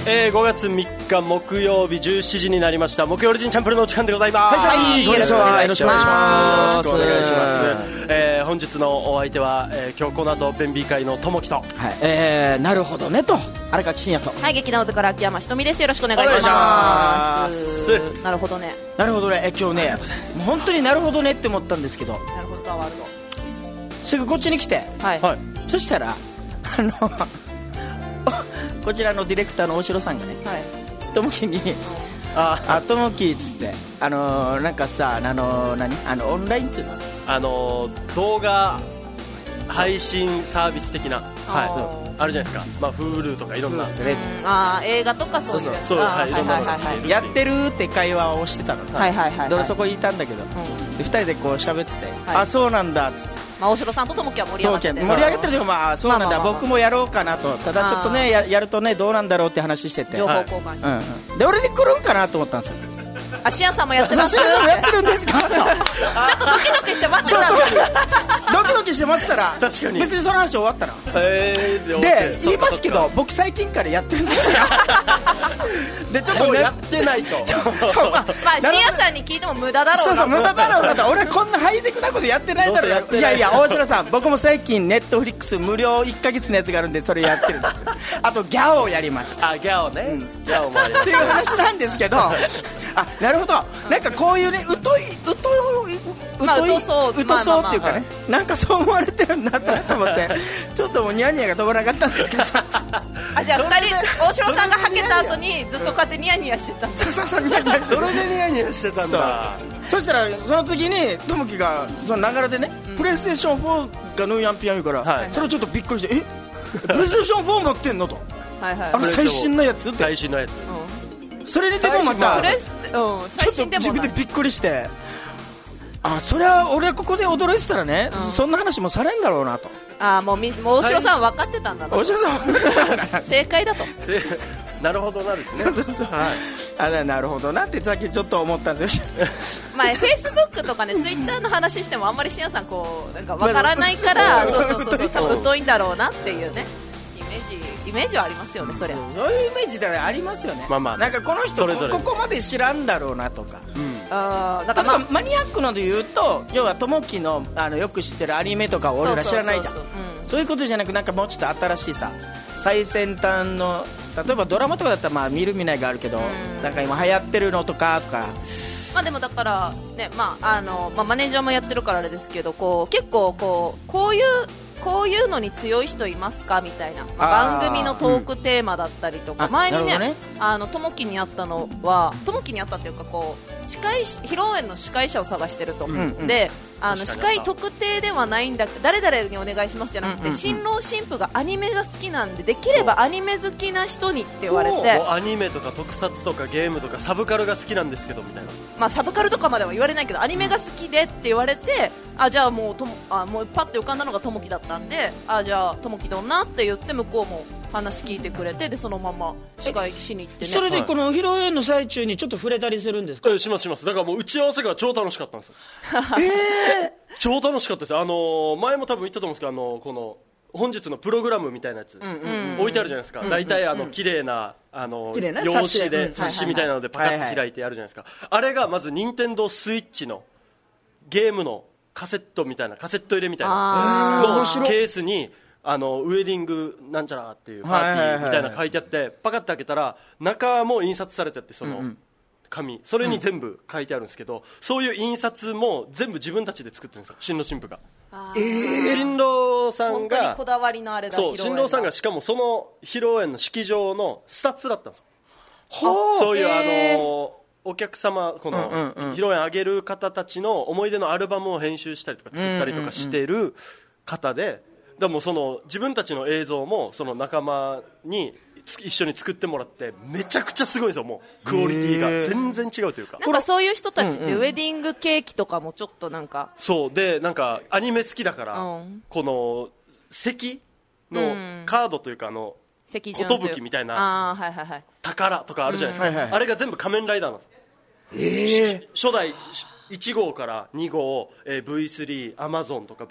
5月3日木曜日17時になりました。木曜オリジンチャンプルのお時間でございます。 はい、よろしくお願いします。 よろしくお願いします。本日のお相手は、今日この後弁美会の友樹と、 なるほどねと荒垣真也と、 はい、劇団から秋山ひとみです。よろしくお願いします。なるほどね、 なるほどね。今日ね、もう本当になるほどねって思ったんですけど、 なるほどワールドすぐこっちに来て、 はい、 そしたらこちらのディレクターの大城さんがね、友樹に友樹っつってなんかさ、何オンラインっていうの、 動画配信サービス的な、あるじゃないですか。まあ Hulu とかいろんな、 映画とかそういう、 そういろんなのが見れるやってるって会話をしてたの。で俺そこにいたんだけど、で2人でこう喋ってて、あ、そうなんだっつって、 大城さんと友樹は盛り上がってて、 盛り上がってるけど、まあそうなんだ、僕もやろうかなと。ただちょっとね、やるとねどうなんだろうって話してて、 情報交換して、 で俺に来るんかなと思ったんですよ。 シアンさんもやってます。 シアンさんもやってるんですかちょっとドキドキして待ってたんですよ。 ドキドキして待ってたら、 確かに別にその話終わったな。で言いますけど、僕最近からやってるんですよ。でちょっとね、 やってないとまあシアンさんに聞いても無駄だろうな。 そう無駄だろうな。俺こんなハイテクなことやってないだろう。いやいや、大城さん、僕も最近ネットフリックス無料1ヶ月のやつがあるんで、それやってるんですよ。あとギャオをやりました。 ギャオね、ギャオもありますっていう話なんですけど、なるほど、なんかこういうね、疎そうっていうかね、なんかそう思われてるんだと思って、ちょっともうニヤニヤが止まらなかったんですけど、じゃあ2人、大城さんがはけた後にずっとこうやってニヤニヤしてたんです。 そうニヤニヤして、 それでニヤニヤしてたんだ。 そしたらその次に友樹がそのながらでね、プレイステーション4がヌーヤンピアン言うから、それをちょっとびっくりして、プレイステーション4持ってんのと、最新のやつって、 最新のやつ、 それででもまたちょっと自分でびっくりして、それは俺はここで驚いてたらね、そんな話もされんだろうなと。 もう大城さん分かってたんだと。 大城さん正解だと。 なるほどなですね。 なるほどなってさっきちょっと思ったんですよ。 まあフェイスブックとかね、ツイッターの話してもあんまりシアンさんこうなんか分からないから、そう多分疎いんだろうなっていうね、イメージはありますよね。そりゃそういうイメージでありますよね。なんかこの人ここまで知らんだろうなとか。だからマニアックので言うと、要は友樹のよく知ってるアニメとかを俺ら知らないじゃん。そういうことじゃなく、なんかもうちょっと新しいさ、最先端の、例えばドラマとかだったらまあ見る見ないがあるけど、なんか今流行ってるのとか。 まあでもだからね、マネージャーもやってるからあれですけど、結構こういうのに強い人いますかみたいな、番組のトークテーマだったりとか、前にね、友樹にあったのは、友樹にあったっていうか、披露宴の司会者を探してると、で司会特定ではないんだ、誰々にお願いしますじゃなくて、新郎新婦がアニメが好きなんで、できればアニメ好きな人にって言われて、 アニメとか特撮とかゲームとかサブカルが好きなんですけどみたいな、 サブカルとかまでは言われないけど、アニメが好きでって言われて、じゃあもうパッて浮かんだのが友樹だったんで、じゃあ友樹どんなって言って、向こうも話聞いてくれて、でそのまま司会しに行ってね。 それでこの披露宴の最中にちょっと触れたりするんですか？ します。だからもう打ち合わせが超楽しかったんですよ。超楽しかったです。前も多分言ったと思うんですけど、この本日のプログラムみたいなやつ、置いてあるじゃないですか。大体綺麗な用紙で冊子みたいなのでパカッと開いてあるじゃないですか。あれがまず任天堂スイッチのゲームのカセットみたいな、カセット入れみたいなのケースにウェディングなんちゃらっていうパーティーみたいな書いてあって、パカッと開けたら中も印刷されてあって、その紙、それに全部書いてあるんですけど、そういう印刷も全部自分たちで作ってるんですよ、新郎新婦が。新郎さん本当にがこだわりのあれだ。 新郎さんがしかもその披露宴の式場のスタッフだったんですよ。そういうお客様、この披露宴あげる方たちの思い出のアルバムを編集したりとか作ったりとかしてる方で、でもその自分たちの映像もその仲間に一緒に作ってもらって、めちゃくちゃすごいんですよ。もうクオリティが全然違うというか、 なんかそういう人たちってウェディングケーキとかもちょっとなんか、 そうで、なんかアニメ好きだから、この席のカードというか寿みたいな宝とかあるじゃないですか、あれが全部仮面ライダーなんですよ。 初代1号から2号、V3 アマゾンとか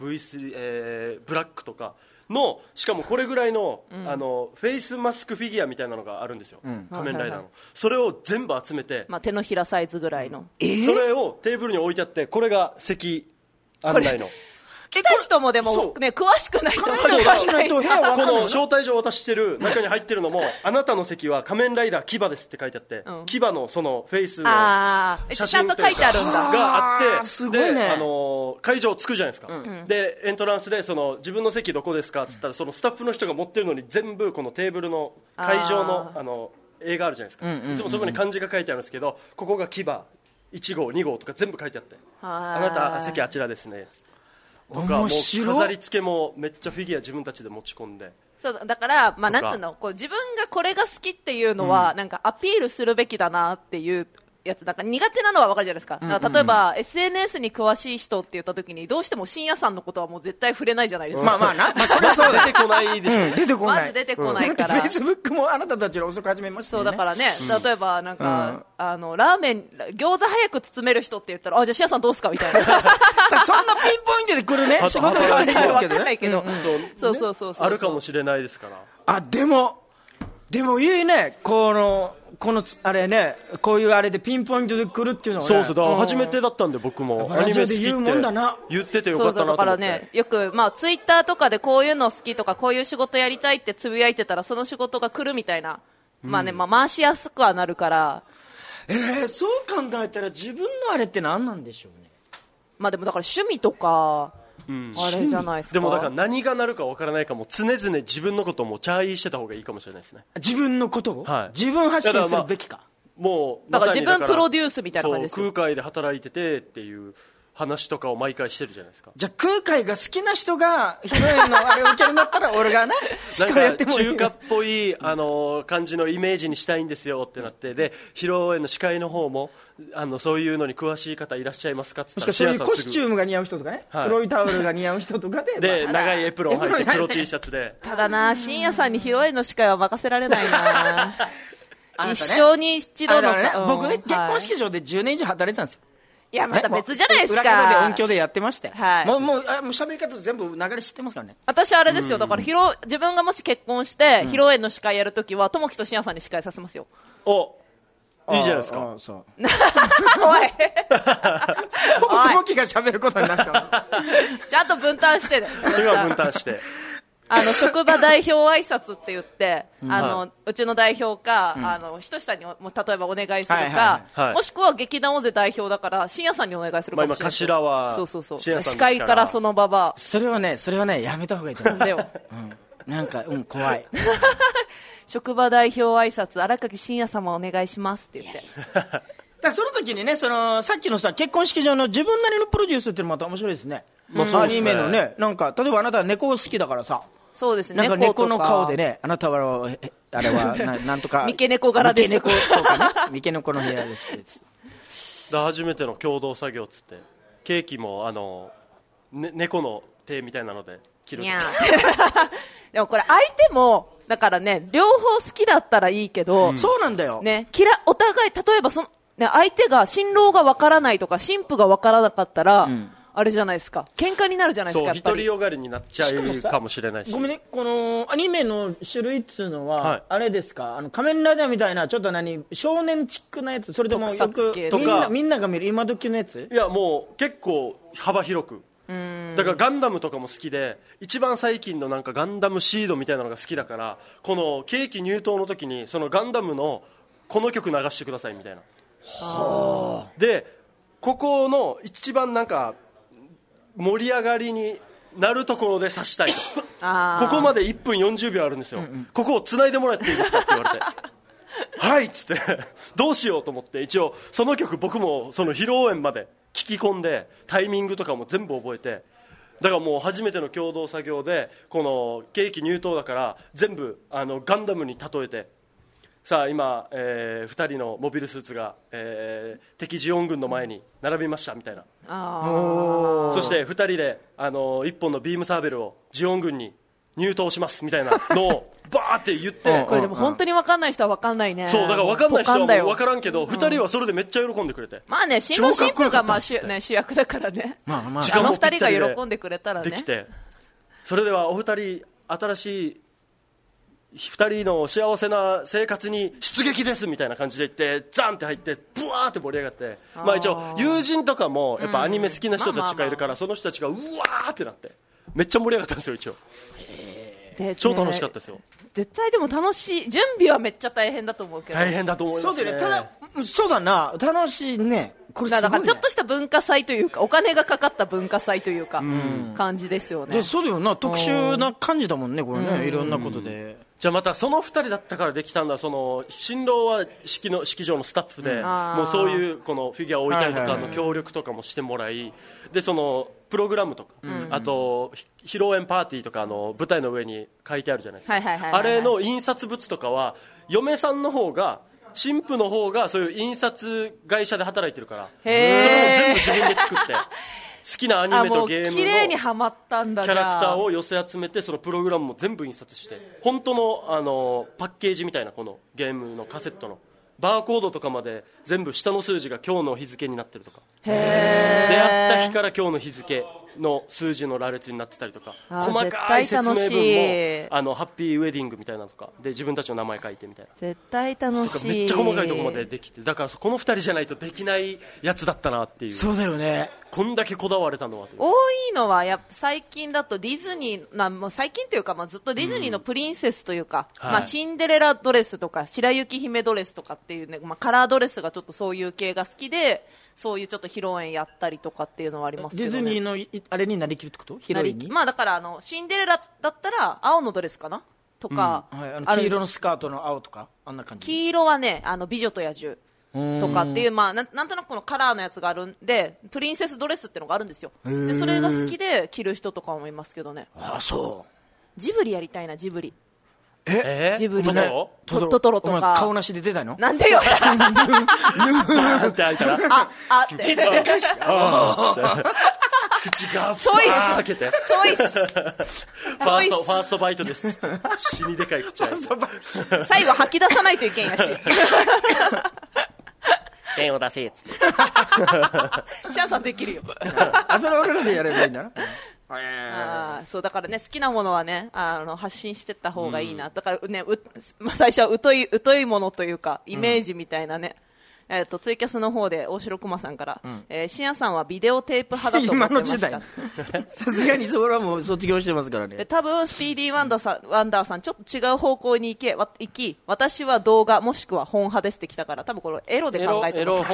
V3、ブラックとかの、しかもこれぐらいの、フェイスマスクフィギュアみたいなのがあるんですよ、仮面ライダーの、それを全部集めて、 手のひらサイズぐらいの、 それをテーブルに置いてあって、これが席案内の。 来た人もでもね、詳しくないと詳しくないと部屋はこの招待状渡してる中に入ってるのもあなたの席は仮面ライダーキバですって書いてあって、キバのそのフェイスの写真ちゃんと書いてあるんだがあって、 すごいね、 で会場着くじゃないですか、でエントランスでその自分の席どこですかっつったら、そのスタッフの人が持ってるのに全部このテーブルの会場の絵があるじゃないですか、いつもそこに漢字が書いてあるんですけど、ここがキバ1号2号とか全部書いてあって、あなた席あちらですねとか、もう飾り付けもめっちゃフィギュア自分たちで持ち込んで、 そうだから、なんつうの、自分がこれが好きっていうのは、なんかアピールするべきだなっていうやつ、なんか苦手なのは分かるじゃないですか。だから例えば、SNS に詳しい人って言った時にどうしても深夜さんのことはもう絶対触れないじゃないですか。 それはそう出てこないでしょ、 出てこない、 まず出てこないから、 フェイスブックもあなたたちの遅く始めましたそうだからね、例えばなんか、ラーメン餃子早く包める人って言ったら、じゃあ深夜さんどうすかみたいなそんなピンポイントで来るね仕事があるんですけどね、 分かんないけど、そうあるかもしれないですから。 でもいいね、このあれね、こういうあれでピンポイントで来るっていうのはね、 そうだから初めてだったんで、僕もアニメ好きって言っててよかったなと思って。 だからね、よくツイッターとかでこういうの好きとかこういう仕事やりたいってつぶやいてたら、その仕事が来るみたいな、回しやすくはなるから、 そう考えたら自分のあれって何なんでしょうね。 でもだから趣味とか、あれじゃないですか。 でもだから何がなるか分からないかも、常々自分のことをもうチャーイーしてた方がいいかもしれないですね。 自分のことを、 はい、 自分発信するべきか。 もうだから自分プロデュースみたいな感じですよ。 空海で働いててっていう話とかを毎回してるじゃないですか。 じゃあ空海が好きな人がヒロインのあれを受けるんだったら俺がねしっかりやってもいい。 中華っぽい感じのイメージにしたいんですよってなって、で披露宴の司会の方もそういうのに詳しい方いらっしゃいますかっつったら、 そういうコスチュームが似合う人とかね、黒いタオルが似合う人とかで長いエプロン履いて黒 T シャツでただな、深夜さんに披露宴の司会は任せられないな一生に一度の僕ね、結婚式場で10年以上働いてたんですよ。 いや、また別じゃないですか。 裏方で音響でやってまして、 もう喋り方全部流れ知ってますからね。 私あれですよ、だから自分がもし結婚して披露宴の司会やるときは、友樹と深夜さんに司会させますよ。 いいじゃないですか。 おい友樹が喋ることになるからちゃんと分担してね。 分担して職場代表挨拶って言って、うちの代表か、ひとしさんにも例えばお願いするか、もしくは劇団大勢代表だから深夜さんにお願いするかもしれない。 頭はそう司会からその場はそれはねやめた方がいいと思う。 なんだよ、 なんか怖い職場代表挨拶、荒垣深夜様お願いしますって言ってだその時にね、さっきの結婚式場の自分なりのプロデュースっていうのもまた面白いですね。アニメのね、なんか例えばあなたは猫好きだからさ、 そうですね、 なんか猫の顔でね、あなたはあれはなんとか三毛猫柄です。 三毛猫とかね、三毛猫の部屋です初めての共同作業っつって、ケーキも猫の手みたいなので切るでもこれ相手もだからね、両方好きだったらいいけど、 そうなんだよね、お互い例えば相手が新郎がわからないとか新婦がわからなかったら、あれじゃないですか、喧嘩になるじゃないですか。 独りよがりになっちゃうかもしれないし。 ごめんね、このアニメの種類っつうのは、あれですか、仮面ライダーみたいなちょっと少年チックなやつ、それともよくみんなが見る今時のやつ？ いや、もう結構幅広く、だからガンダムとかも好きで、一番最近のなんかガンダムシードみたいなのが好きだから、このケーキ入刀の時にそのガンダムのこの曲流してくださいみたいな。でここの一番なんか盛り上がりになるところで刺したいとここまで1分40秒あるんですよ、ここを繋いでもらっていいですかって言われてはいっつってどうしようと思って、一応その曲僕もその披露宴まで聞き込んでタイミングとかも全部覚えて、だからもう初めての共同作業でこのケーキ入刀だから全部ガンダムに例えて、さあ今、2人のモビルスーツが、敵ジオン軍の前に並びましたみたいな。そして2人で1本のビームサーベルをジオン軍に入刀しますみたいなのをバーって言って、 これでも本当に分かんない人は分かんないね。 そうだから分かんない人はもう分からんけど、2人はそれでめっちゃ喜んでくれて、 まあね、新郎新婦がまあ主役だからね、あの2人が喜んでくれたらね。 できて、それではお二人新しい2人の幸せな生活に出撃ですみたいな感じで言ってザンって入ってブワーって盛り上がって、まあ一応友人とかもやっぱアニメ好きな人たちがいるから、その人たちがうわーってなってめっちゃ盛り上がったんですよ。一応超楽しかったですよ。 絶対でも楽しい。準備はめっちゃ大変だと思うけど。 大変だと思いますね。 そうだよね。ただそうだな、楽しいね。これすごいね。 だからちょっとした文化祭というか、お金がかかった文化祭というか、感じですよね。 そうだよな、特殊な感じだもんね、これね、いろんなことで。 じゃあまたその2人だったからできたんだ。その新郎は式場のスタッフで、もうそういうこのフィギュアを置いたりとかの協力とかもしてもらい、でそのプログラムとか、あと披露宴パーティーとかの舞台の上に書いてあるじゃないですか。あれの印刷物とかは嫁さんの方が、新婦の方がそういう印刷会社で働いてるから、それも全部自分で作って。好きなアニメとゲームのキャラクターを寄せ集めて、そのプログラムも全部印刷して、本当のパッケージみたいな、このゲームのカセットのバーコードとかまで全部下の数字が今日の日付になってるとか、出会った日から今日の日付の数字の羅列になってたりとか、細かい説明文もハッピーウェディングみたいなのとかで自分たちの名前書いてみたいな、 絶対楽しい。 めっちゃ細かいところまでできて、だからこの2人じゃないとできないやつだったなっていう。 そうだよね、 こんだけこだわれたのは。 多いのはやっぱ最近だとディズニーもう最近というか、ずっとディズニーのプリンセスというか、シンデレラドレスとか白雪姫ドレスとかっていうね、カラードレスがちょっとそういう系が好きで、そういうちょっと披露宴やったりとかっていうのはありますけど、ね、 ディズニーのあれになりきるってこと？披露宴に？ まあだからシンデレラだったら青のドレスかなとか、 黄色のスカートの青とかあんな感じ。 黄色はね美女と野獣とかっていう、なんとなくこのカラーのやつがあるんで、プリンセスドレスってのがあるんですよ。でそれが好きで着る人とかもいますけどね。 ああ、そう。 ジブリやりたいな、ジブリ。 ジブリね、トトロとか。 顔なしで出たいの？ なんでよ。 なんて開いたらって口がチョイス開けて、 チョイスファーストバイトです死にでかい口開いて最後吐き出さないといけんやし剣を出せっつってシャンさんできるよそれ俺らでやればいいんだなそうだからね、好きなものはね発信してった方がいいな、だからね、最初は疎いものというかイメージみたいなね、ツイキャスの方で大城駒さんから、深夜さんはビデオテープ派だと思ってました。今の時代さすがにそれはもう卒業してますからね。 多分スピーディーワンダーさんちょっと違う方向に行き、私は動画もしくは本派ですってきたから、多分これエロで考えてます。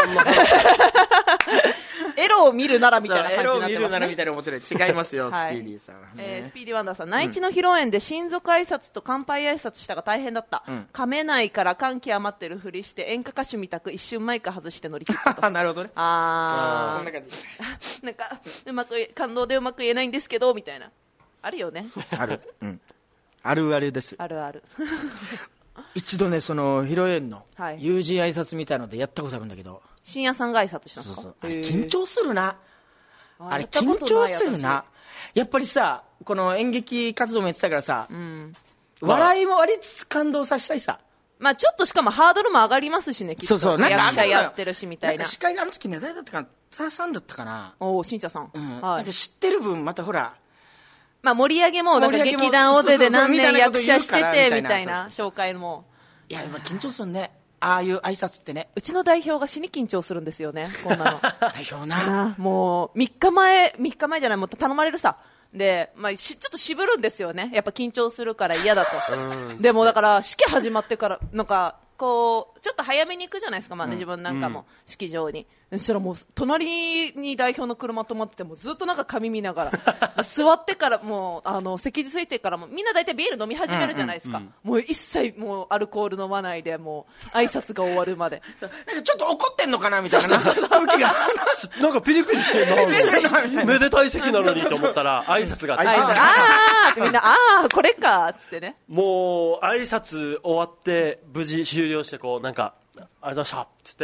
エロを見るならみたいな感じになってますね。エロを見るならみたいな思ってる。 違いますよ、スピーディーさん、 スピーディーワンダーさん、内地の披露宴で親族挨拶と乾杯挨拶したが大変だった、噛めないから感極まってるふりして演歌歌手みたく一瞬マイク外して乗り切ったとなるほどね。 こんな感じなんか感動でうまく言えないんですけどみたいな、あるよね。 ある、あるあるです。 あるある一度ね、その披露宴の友人挨拶みたいのでやったことあるんだけど、 深夜さんが挨拶したんですか？ そうあれ緊張するな。あれ緊張するな。やっぱりさ、この演劇活動もやってたからさ、笑いもありつつ感動させたいさ。 まあちょっとしかもハードルも上がりますしね、きっと。 そう、 役者やってるしみたいな。 司会があの時ね、誰だったかな、サーさんだったかな。 しんちゃさん。 なんか知ってる分またほら。 まあ盛り上げもなんか劇団大手で何年役者しててみたいな紹介も。 いや、緊張するね。ああいう挨拶ってね。 うちの代表が死に緊張するんですよね、こんなの。 代表な。 もう3日前じゃない、もう頼まれるさ。で、ちょっと渋るんですよね。やっぱ緊張するから嫌だと。でもだから式始まってからなんかこうちょっと早めに行くじゃないですか、自分なんかも式場に。そしたらもう隣に代表の車止まってて、もずっとなんか紙見ながら座ってからもう席についてからもみんな大体ビール飲み始めるじゃないですか。もう一切もうアルコール飲まないで、もう挨拶が終わるまでなんかちょっと怒ってんのかなみたいな空気がなんかピリピリしてんなめでたい席なのにと思ったら挨拶があって、みんなこれかっつってね。 もう挨拶終わって無事終了して、こうなんかありがとうございましたっつって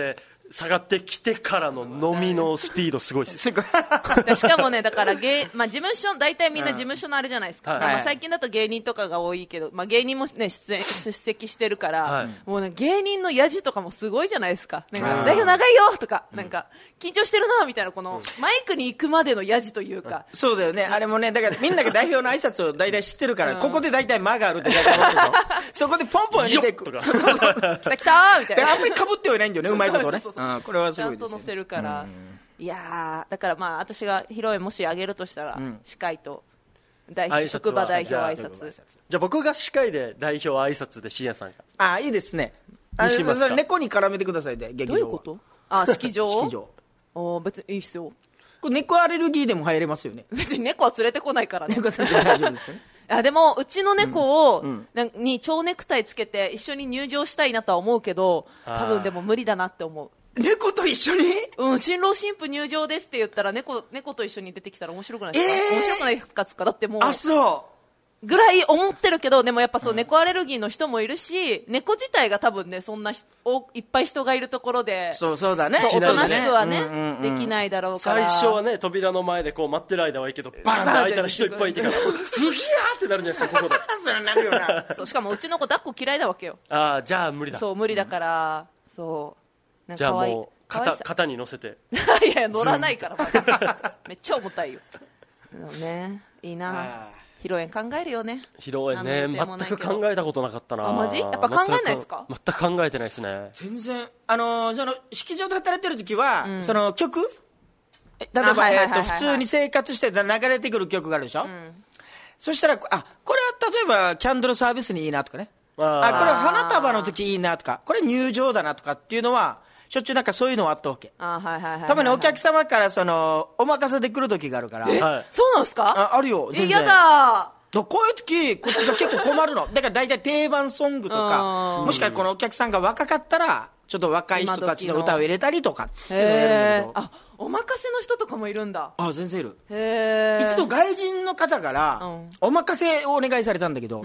下がってきてからの飲みのスピードすごいです。しかもね、だから事務所、大体みんな事務所のあれじゃないですか。最近だと芸人とかが多いけど、芸人もね、出席してるから、もうね、芸人のヤジとかもすごいじゃないですか。なんか、代表長いよとか、なんか、緊張してるなみたいな、この、マイクに行くまでのヤジというか。 そうだよね。あれもね、だからみんなが代表の挨拶を大体知ってるから、ここで大体間があるって大体思うでしょ。そこでポンポン入れていく。来た来たみたいな。 あんまり被ってはいないんだよね、うまいことね。これはすごいですよね。 ちゃんと載せるから。いやー、だから私が披露宴もしあげるとしたら、司会と職場代表挨拶。 じゃあ僕が司会で代表挨拶で深夜さんが。 いいですね。猫に絡めてくださいね、劇場。 どういうこと？式場。別にいいっすよ。 これ猫アレルギーでも入れますよね。 別に猫は連れてこないからね。 猫は連れて大丈夫ですよね。 でもうちの猫に蝶ネクタイつけて一緒に入場したいなとは思うけど、多分でも無理だなって思う。 猫と一緒に？ 新郎新婦入場ですって言ったら猫と一緒に出てきたら面白くないですか？面白くないですか？だってもうそうぐらい思ってるけど、でもやっぱ猫アレルギーの人もいるし、猫自体が多分ね、そんないっぱい人がいるところで、 そうだね、 おとなしくはね、できないだろうから。 最初はね、扉の前でこう待ってる間はいいけど、バーンって開いたら人いっぱいいてから、すぎやーってなるんじゃないですか、ここで。 それなるよな。 しかもうちの子抱っこ嫌いだわけよ。 じゃあ無理だ。 そう、無理だから、 じゃあもう肩に乗せて。 いや乗らないからめっちゃ重たいよ。ね、いいな。披露宴考えるよね。 披露宴ね、全く考えたことなかったな。 マジ？やっぱ考えないですか？ 全く考えてないですね。 全然式場で働いてる時は、その曲、例えば普通に生活して流れてくる曲があるでしょ。そしたらこれは例えばキャンドルサービスにいいなとかね。これは花束の時いいなとか、これ入場だなとかっていうのはしょっちゅうなんかそういうのはあったわけ。たまにお客様からお任せで来る時があるから。 そうなんですか？ あるよ、全然。 やだ。 こういう時こっちが結構困るの。だから大体定番ソングとか、もしくはこのお客さんが若かったらちょっと若い人たちの歌を入れたりとかっていうのをやるんだけど。 お任せの人とかもいるんだ。 全然いる。一度外人の方からお任せをお願いされたんだけど、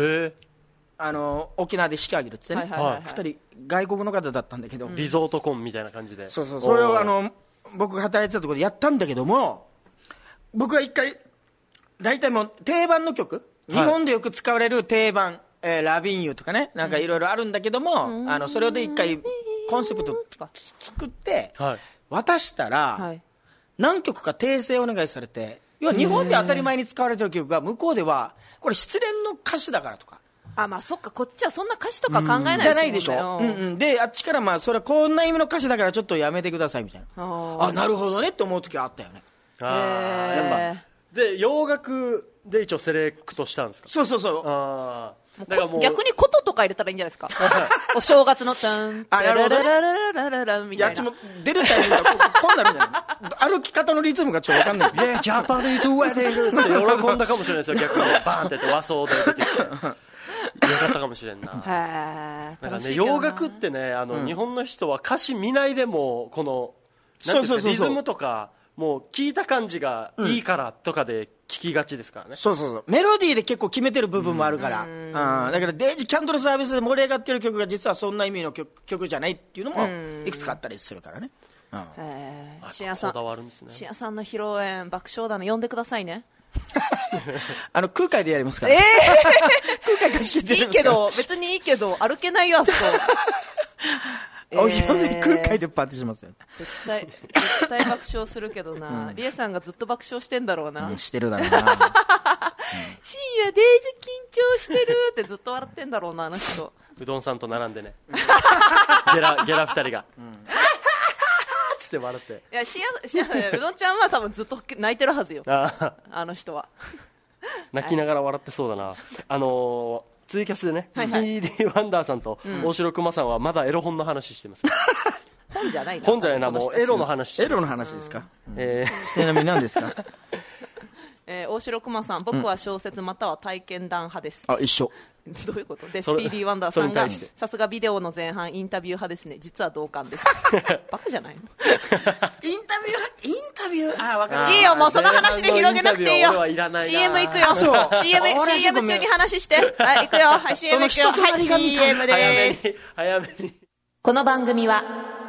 沖縄で式挙げるっつってね、2人外国の方だったんだけど、 リゾートコンみたいな感じで、 それを僕が働いてたところでやったんだけども、僕は一回大体もう定番の曲、日本でよく使われる定番、ラビンユとかね、なんかいろいろあるんだけども、それで一回コンセプト作って渡したら、何曲か訂正お願いされて、要は日本で当たり前に使われてる曲が向こうではこれ失恋の歌詞だからとか、 そっか、こっちはそんな歌詞とか考えないですもんね。 じゃないでしょ。であっちからそれはこんな意味の歌詞だからちょっとやめてくださいみたいな。なるほどねって思う時はあったよね。 やっぱで洋楽で一応セレクトしたんですか？ そうだからもう逆に琴とか入れたらいいんじゃないですか？お正月のタンタラララララララみたいな。 やつも出るタイミングがこうなるんじゃない？歩き方のリズムがちょっと分かんない。 ジャパニーズウェディングって喜んだかもしれないですよ。逆にバーンって和装で出てきてよかったかもしれんな。なんかね、洋楽ってね、日本の人は歌詞見ないでもこのなんていうんですか、リズムとかもう聞いた感じがいいからとかで聞きがちですからね。 メロディーで結構決めてる部分もあるから、だからデイジーキャンドルサービスで盛り上がってる曲が実はそんな意味の曲じゃないっていうのもいくつかあったりするからね。 深夜さんの披露宴爆笑だね、呼んでくださいね。 空海でやりますから、空海貸し切ってるんですから。 別にいいけど歩けないよあそこ。 空海でパーティーしますよ。 絶対爆笑するけどな。リエさんがずっと爆笑してんだろうな。 してるだろうな。 深夜デイジ緊張してるってずっと笑ってんだろうな、あの人。 うどんさんと並んでね。ゲラ2人が。つって笑って。 いや、深夜うどんちゃんは多分ずっと泣いてるはずよ。あの人は。 泣きながら笑ってそうだな。ツイキャスでね、スピーディーワンダーさんと大城熊さんはまだエロ本の話してます。 本じゃないな、もうエロの話してます。 エロの話ですか？ちなみに何ですか？ 大城熊さん、僕は小説または体験談派です。 一緒。 どういうことで、スピーディーワンダーさんがさすがビデオの前半インタビュー派ですね、実は同感です。バカじゃないの？ インタビュー、分かる。 いいよ、もうその話で広げなくていいよ。CM 行くよ。CM 中に話して。はい、行くよ。はい、CM 行くよ。はい、CM です。 早めに。 この番組は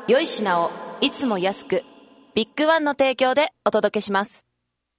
良い品をいつも安く、ビッグワンの提供でお届けします。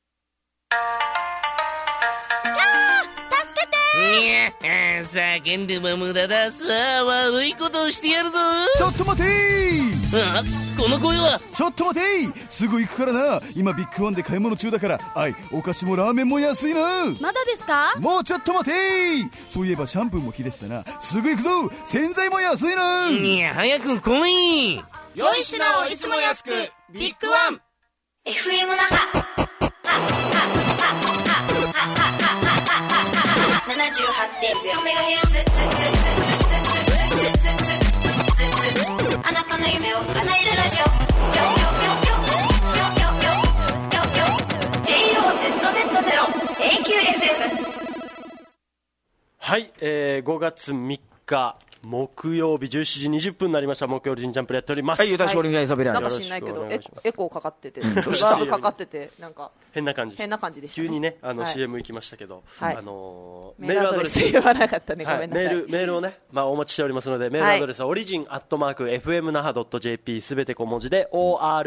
叫んでも無駄だ。さあ悪いことをしてやるぞ。 ちょっと待てー。この声は。 ちょっと待てー。すぐ行くからな。今ビッグワンで買い物中だから。お菓子もラーメンも安いな。 まだですか？ もうちょっと待てー。そういえばシャンプーも切れてたな。すぐ行くぞ。洗剤も安いな。 いや早く来い。 良い品をいつも安く、ビッグワン。 FM 那覇 78.0MHz、 あなたの夢を叶えるラジオ、JOZZ0AQFM。 はい、5月3日木曜日17時20分になりました。木曜日ジンジャンプでやっております。 はい、ゆたしおりがいさべらなんか知んないけどエコーかかってて、バーブかかってて、なんか変な感じでしたね。急にねCM 行きましたけど、メールアドレス言わなかったね、ごめんなさい。 メールをね、お待ちしておりますので、メールアドレスはorigin@fmnaha.jp、 すべて小文字で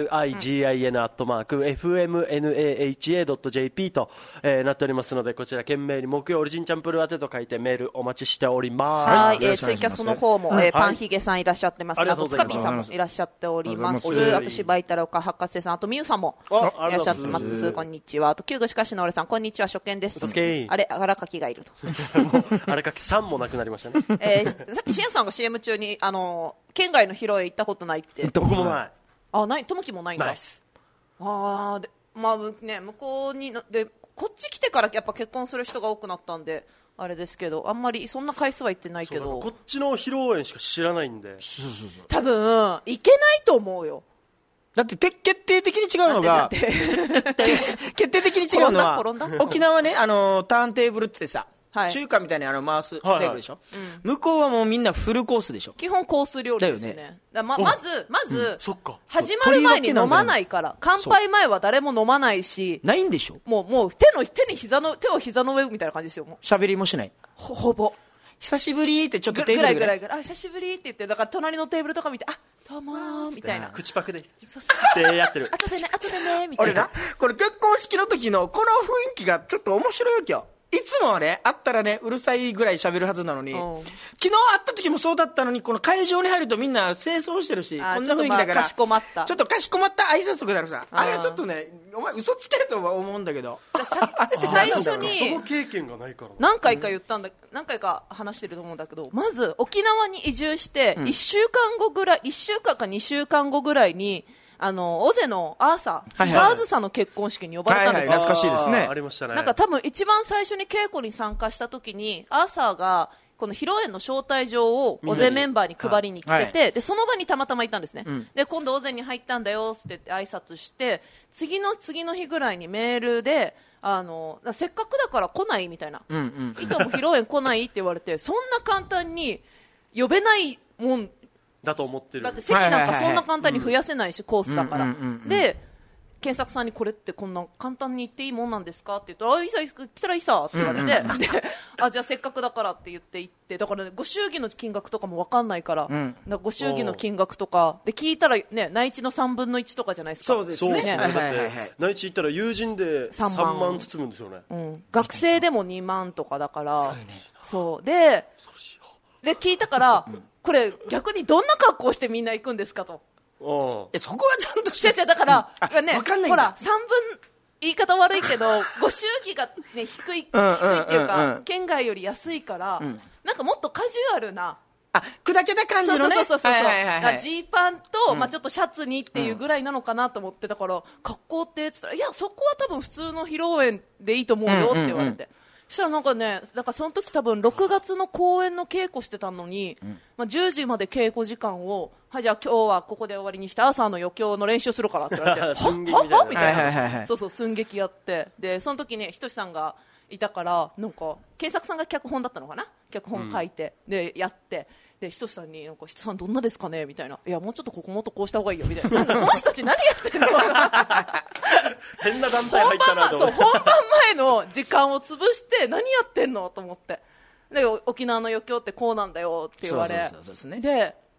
origin@fmnaha.jp となっておりますので、こちら懸命に木曜オリジンチャンプル宛てと書いてメールお待ちしております。 はい、ツイキャスの方もパンヒゲさんいらっしゃってます。あとつかぴーさんもいらっしゃっております。あと柴井太郎か博士さん、あとみゆさんもいらっしゃってます。こんにちは。あと旧具しかしの俺さん、こんにちは、初見です。あれ荒垣がいると荒垣さんもなくなりましたね。 さっきしんさんが CM 中に県外の披露宴行ったことないって。 どこもない。 ない、ともきもないんだ。ないっす。でね、向こうにでこっち来てからやっぱ結婚する人が多くなったんであれですけど、あんまりそんな回数は行ってないけど、 こっちの披露宴しか知らないんで、 多分行けないと思うよ。 だって決定的に違うのが決定的に違うのは沖縄ね、ターンテーブルってさ、中華みたいに回すテーブルでしょ、向こうはもうみんなフルコースでしょ。 基本コース料理ですね。まず始まる前に飲まないから、乾杯前は誰も飲まないし、 ないんでしょ。 もう手を膝の上みたいな感じですよ。 喋りもしない、 ほぼ久しぶりってちょっとテーブルぐらい久しぶりって言って、だから隣のテーブルとか見て、どうもーみたいな、 口パクでってやってる。 後でねみたいな。 これ結婚式の時のこの雰囲気がちょっと面白いわけよ。いつもはね、会ったらね、うるさいぐらい喋るはずなのに、昨日会った時もそうだったのに、この会場に入るとみんな清掃してるし、こんな雰囲気だから、ちょっとかしこまった挨拶とかなるさ、あれはちょっとね、お前嘘つけとは思うんだけど、 最初にその経験がないから何回か何回か話してると思うんだけど、まず沖縄に移住して1週間後ぐらい、1週間か2週間後ぐらいに尾瀬のアーサー、ガーズさんの結婚式に呼ばれたんですよ。 懐かしいですね。 ありましたね。 なんか多分一番最初に稽古に参加した時にアーサーがこの披露宴の招待状を尾瀬メンバーに配りに来てて、でその場にたまたまいたんですね、で今度尾瀬に入ったんだよって言って挨拶して、次の日ぐらいにメールでせっかくだから来ないみたいな、いとも披露宴来ないって言われて、そんな簡単に呼べないもんだと思ってる。 だって席なんかそんな簡単に増やせないし、コースだから。で健作さんにこれってこんな簡単に言っていいもんなんですかって言ったら、いいさ来たらいいさって言われて、でじゃあせっかくだからって言って行って、だから、ね、ご祝儀の金額とかも分かんないから、ご祝儀の金額とかで聞いたらね、内地の3分の1とかじゃないですか。 そうですね。 だって内地行ったら友人で3万包むんですよね、 学生でも2万とかだから、そうで聞いたから、これ逆にどんな格好してみんな行くんですかと。 そこはちゃんとしてだからね、ほら3分言い方悪いけどご祝儀が、ね、低いっていうか、県外より安いから、なんかもっとカジュアルな、 砕けた感じのね、 ジーパンと、ちょっとシャツにっていうぐらいなのかなと思ってたから、格好って言ってたら、いやそこは多分普通の披露宴でいいと思うよって言われて、そしたらなんかね、その時多分6月の公演の稽古してたのに、10時まで稽古時間を、じゃあ今日はここで終わりにして朝の余興の練習するからって言われて寸劇みたいなみたいな、寸劇やって、でその時ね、ひとしさんがいたから、なんか健作さんが脚本だったのかな、脚本書いて、でやって、でひとしさんになんか、ひとさんどんなですかねみたいな、いやもうちょっとここもっとこうした方がいいよみたいな、この人たち何やってんの変な団体入ったなと思って、 本番前の時間を潰して何やってんのと思って、で沖縄の余興ってこうなんだよって言われ、で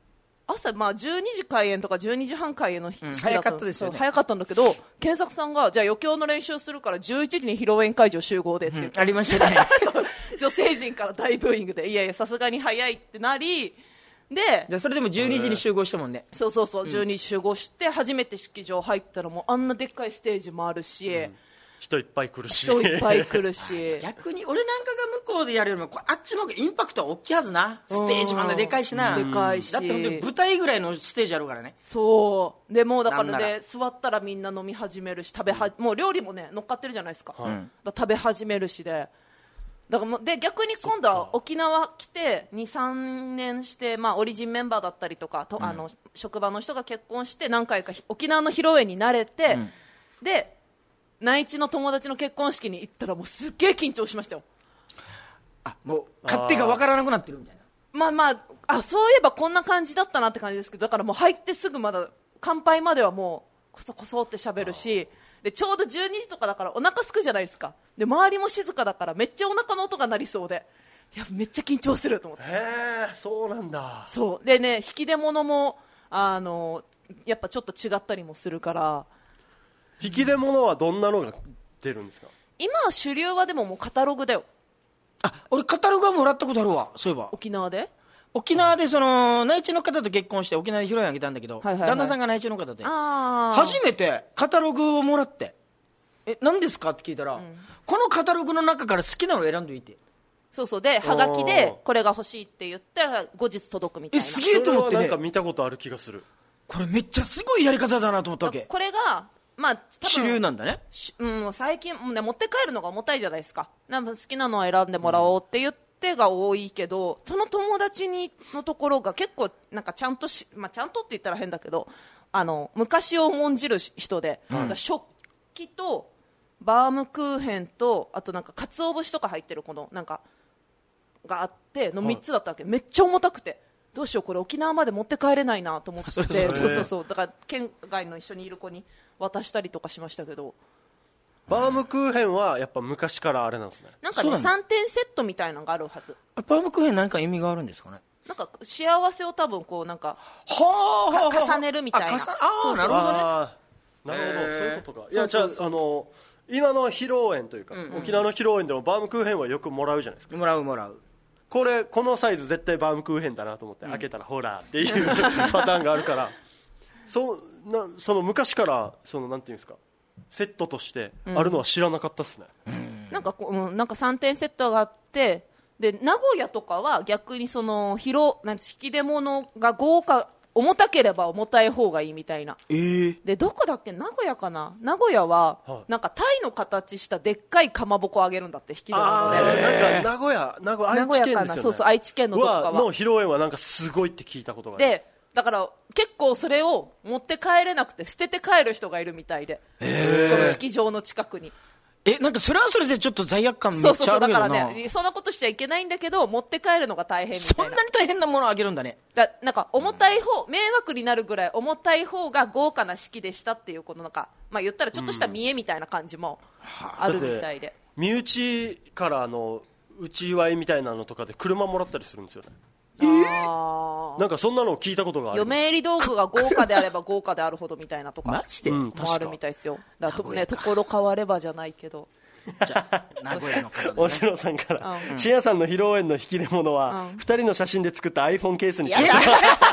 朝、12時開演とか12時半開演の式だった、 早かったですよね。 早かったんだけど、健作さんがじゃあ余興の練習するから11時に披露宴会場集合でって言って、 ありましたね女性陣から大ブーイングで、いやいやさすがに早いってなりで、 それでも12時に集合したもんね。 そう12時集合して初めて式場入ったら、もうあんなでっかいステージもあるし、 人いっぱい来るし人いっぱい来るし逆に俺なんかが向こうでやるよりもあっちの方がインパクトは大きいはずな。ステージまででかいしな。 でかいし、 だって本当に舞台ぐらいのステージあるからね。 そうでもうだからなんなら座ったらみんな飲み始めるし、もう料理もね乗っかってるじゃないですか、だから食べ始めるしだからもうで逆に今度は沖縄来て 2,3 年して、オリジンメンバーだったりとか職場の人が結婚して何回か沖縄の披露宴に慣れて、で内地の友達の結婚式に行ったらもうすっげえ緊張しましたよ。 もう勝手が分からなくなってるみたいな。そういえばこんな感じだったなって感じですけど、だからもう入ってすぐまだ乾杯まではもうこそこそって喋るし、でちょうど12時とかだからお腹すくじゃないですか。で周りも静かだからめっちゃお腹の音が鳴りそうで、いやめっちゃ緊張すると思って。 へえ、そうなんだ。 そうでね、引き出物もやっぱちょっと違ったりもするから。 引き出物はどんなのが出るんですか？ 今は主流はでももうカタログだよ。 俺カタログはもらったことあるわ。そういえば沖縄でその内地の方と結婚して沖縄で披露宴あげたんだけど、旦那さんが内地の方で初めてカタログをもらって、何ですかって聞いたら、このカタログの中から好きなのを選んでいて、 そうでハガキでこれが欲しいって言ったら後日届くみたいな。 すげえと思ってね。 それはなんか見たことある気がする。 これめっちゃすごいやり方だなと思ったわけ。 これが多分主流なんだね。 最近ね、持って帰るのが重たいじゃないですか。なんか好きなのを選んでもらおうって言ってが多いけど、その友達のところが結構なんかちゃんとちゃんとって言ったら変だけど、昔を重んじる人で、食器とバームクーヘンとあとなんか鰹節とか入ってるこのなんかがあっての3つだったわけ。めっちゃ重たくて、どうしようこれ沖縄まで持って帰れないなと思って、そうだから県外の一緒にいる子に渡したりとかしましたけど。 バームクーヘンはやっぱ昔からあれなんですね。 なんかね、3点セットみたいなのがあるはず。 バームクーヘン何か意味があるんですかね。 なんか幸せを多分こうなんか重ねるみたいな。 なるほどね。 なるほど、そういうことか。いや、じゃあ今の披露宴というか、沖縄の披露宴でもバームクーヘンはよくもらうじゃないですか。 もらう。 このサイズ絶対バームクーヘンだなと思って開けたら、ほらっていうパターンがあるからその昔からなんていうんですか、セットとしてあるのは知らなかったですね。 なんかなんか3点セットがあって、で名古屋とかは逆に引き出物が豪華、重たければ重たい方がいいみたいな。でどこだっけ、名古屋かな。名古屋はなんかタイの形したでっかいかまぼこあげるんだって、引き出物で。 なんか名古屋愛知県ですよね。 そう愛知県のどっかはの披露宴はなんかすごいって聞いたことがあります。 でだから結構それを持って帰れなくて捨てて帰る人がいるみたいで、この式場の近くに。 なんかそれはそれでちょっと罪悪感めっちゃあるけどな。 だからね、そんなことしちゃいけないんだけど持って帰るのが大変みたいな。 そんなに大変なものをあげるんだね。 なんか重たい方、迷惑になるぐらい重たい方が豪華な式でしたっていう、このなんか言ったらちょっとした見栄みたいな感じもあるみたいで、 身内から内祝いみたいなのとかで車もらったりするんですよね。なんかそんなのを聞いたことがある。 嫁入り道具が豪華であれば豪華であるほどみたいなとかマジでもあるみたいですよ。だからね、ところ変わればじゃないけど。 じゃあ名古屋の方ですね。 大城さんから千谷さんの披露宴の引き出物は2人の写真で作った iPhone ケースにしました。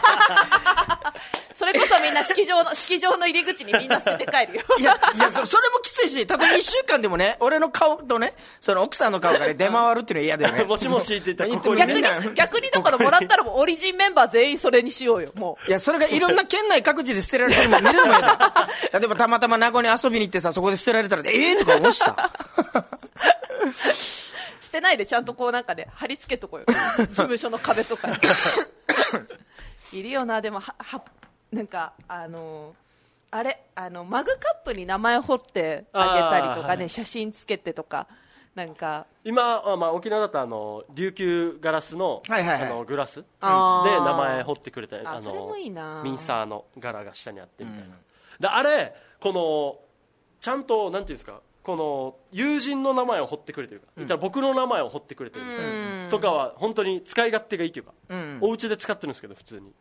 それこそみんな式場の入り口にみんな捨てて帰るよ。 いやそれもきついし、多分1週間でもね、俺の顔とね、その奥さんの顔がね出回るっていうのは嫌だよね。 もしもしって言ったらここに逆にだからもらったらもうオリジンメンバー全員それにしようよ。もういや、それがいろんな県内各地で捨てられてるの見るのよ。例えばたまたま名護に遊びに行ってさ、そこで捨てられたらとか思った捨てないでちゃんとこうなんかね貼り付けとこうよ。事務所の壁とかに。いるよな。でもなんかあれマグカップに名前彫ってあげたりとかね、写真つけてとか。なんか今、沖縄だと琉球ガラスの、グラスで名前彫ってくれたり、 それもいいな。 ミンサーの柄が下にあってみたいな、であれちゃんとなんていうんですか、この友人の名前を彫ってくれてるか、言ったら僕の名前を彫ってくれてるみたいなとかは本当に使い勝手がいいというか、お家で使ってるんですけど普通に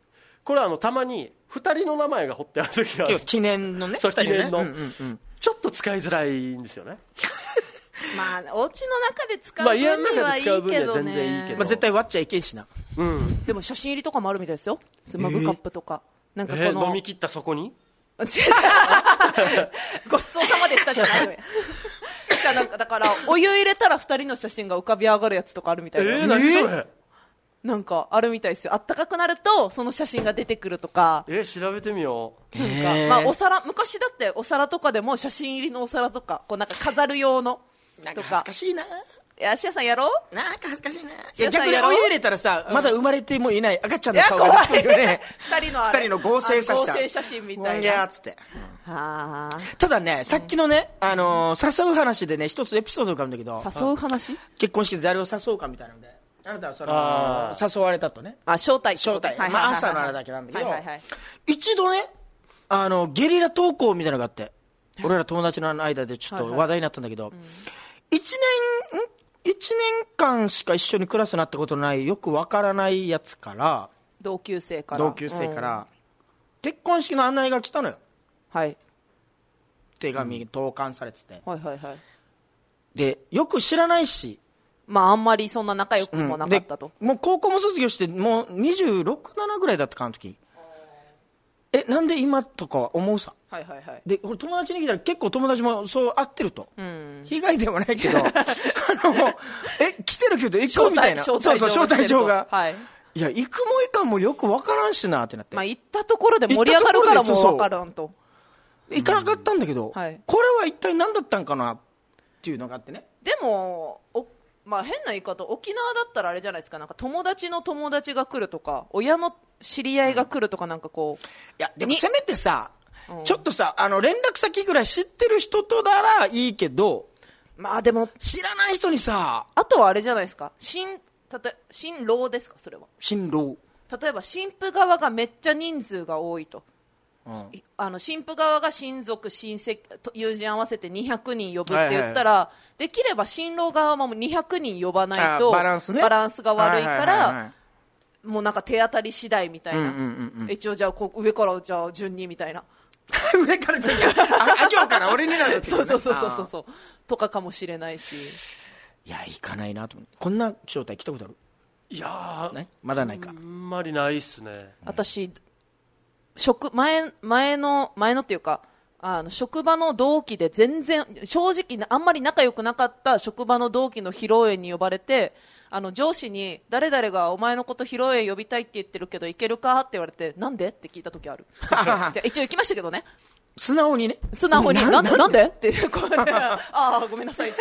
これはたまに2人の名前が彫ってある時がある。 記念のね。 そう、記念の、ちょっと使いづらいんですよね。 まあお家の中で使う分にはいいけどね、 全然いいけど、 絶対割っちゃいけんしな。 でも写真入りとかもあるみたいですよ、マグカップとか、なんかこの飲み切ったそこに違うごちそうさまでしたじゃないのよじゃあなんかだからお湯入れたら2人の写真が浮かび上がるやつとかあるみたいな。 何それ。 なんかあるみたいですよ。あったかくなるとその写真が出てくるとか。 調べてみよう。 なんか、まあ、お皿、昔だってお皿とかでも写真入りのお皿とかこうなんか飾る用のなんか恥ずかしいな。 シアさんやろう。 なんか恥ずかしいな。いや逆にお湯入れたらさ、まだ生まれてもいない赤ちゃんの顔が出てくるよね。 2人の合成させた合成写真みたいな。 いやーっつって。ただね、さっきのね、誘う話でね、一つエピソードがあるんだけど。 誘う話？ 結婚式で誰を誘うかみたいなので。あなたは誘われたとね。 招待。 まあ朝のあれだけなんだけど、一度ね、ゲリラ投稿みたいなのがあって、俺ら友達の間でちょっと話題になったんだけど、1年間しか一緒にクラスになったことのないよくわからないやつから、 同級生から結婚式の案内が来たのよ。 はい。 手紙投函されてて、でよく知らないし、 まああんまりそんな仲良くもなかったと。 もう高校も卒業してもう26、7ぐらいだったかあの時。なんで今とか思うさ。で俺友達に聞いたら結構友達もそう会ってると、被害ではないけど来てるけど行くみたいな、そう招待状が、いや行くもいかんもよく分からんしなってなって、 まあ行ったところで盛り上がるからもう分からんと。 行かなかったんだけど、これは一体何だったんかなっていうのがあってね。 でもまあ変な言い方、沖縄だったらあれじゃないですか、なんか友達の友達が来るとか親の知り合いが来るとか、なんかこう、 いやでもせめてさ、ちょっとさ連絡先ぐらい知ってる人とならいいけど、 まあでも知らない人にさ、 あとはあれじゃないですか、新郎ですか、それは新郎。 例えば新婦側がめっちゃ人数が多いと、新婦側が親族親戚友人合わせて200人呼ぶって言ったら、できれば新郎側も200人呼ばないとバランスが悪いから、もうなんか手当たり次第みたいな、一応じゃあ上からじゃあ順にみたいな上からじゃあ今日から俺になるってそうとかかもしれないし、 いや行かないなと思って。こんな招待来たことある？ いやまだないか。 あんまりないっすね。 私前のっていうか職場の同期で全然正直あんまり仲良くなかった職場の同期の披露宴に呼ばれて、上司に誰々がお前のこと披露宴呼びたいって言ってるけど行けるかって言われて、なんでって聞いた時あるじゃあ一応行きましたけどね、 素直になんでってああごめんなさいって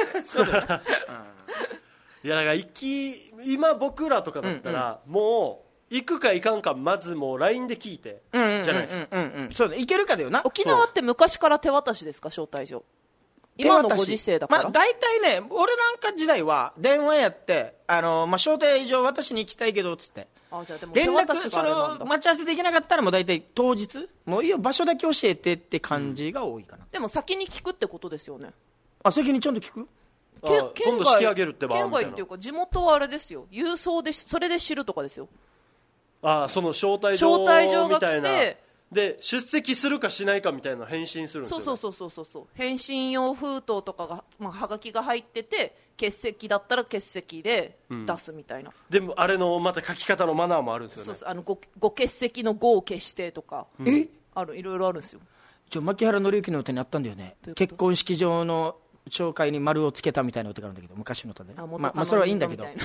いやだから今僕らとかだったら、もう行くか行かんかまずもう LINE で聞いてじゃないですか。 そうだ、行けるかだよな。 沖縄って昔から手渡しですか、招待状。今のご時世だから。 大体ね、俺なんか時代は電話やって、招待状渡しに行きたいけどっつって、 じゃあでも連絡それを待ち合わせできなかったらもう大体当日もういいよ場所だけ教えてって感じが多いかな。 でも先に聞くってことですよね。 先にちゃんと聞く。 今度引き上げるってば県外っていうか地元はあれですよ、郵送でそれで知るとかですよ。 その招待状みたいなで出席するかしないかみたいな返信するんですよね。 そう返信用封筒とかが、はがきが入ってて、欠席だったら欠席で出すみたいな、 でもあれのまた書き方のマナーもあるんですよね。 ご欠席の5を消してとか、いろいろあるんですよ。 牧原紀之の歌にあったんだよね。結婚式場の紹介に丸をつけたみたいな歌があるんだけど、昔の歌で、それはいいんだけど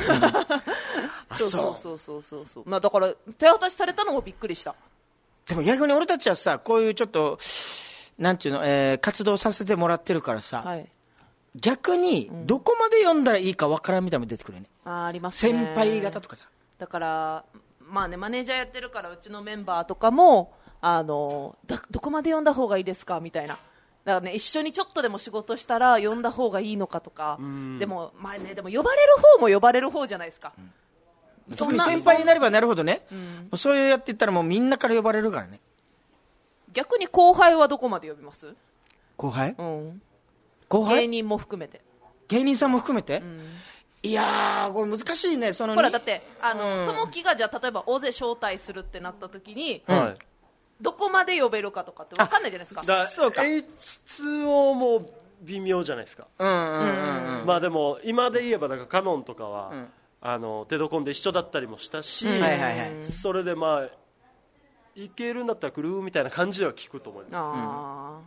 そうだから手渡しされたのもびっくりした。 でも逆に俺たちはさ、こういうちょっとなんていうの、活動させてもらってるからさ、逆にどこまで読んだらいいかわからんみたいなのも出てくるよね。 ありますね、 先輩方とかさ。 だからマネージャーやってるから、うちのメンバーとかもどこまで読んだ方がいいですかみたいな。だからね、一緒にちょっとでも仕事したら読んだ方がいいのかとか。でもでも呼ばれる方も呼ばれる方じゃないですか。 特に先輩になればなるほどね、そういうやっていったらもうみんなから呼ばれるからね。 逆に後輩はどこまで呼びます？ 後輩、 芸人も含めて。 芸人さんも含めて、 いやーこれ難しいね。そのほらだってともきがじゃあ例えば大勢招待するってなった時に、どこまで呼べるかとかって分かんないじゃないですか。 そうか H2O も微妙じゃないですか。まあでも今で言えばだからカノンとかは、テドコンで一緒だったりもしたし、それでまあいけるんだったら来るみたいな感じでは聞くと思います。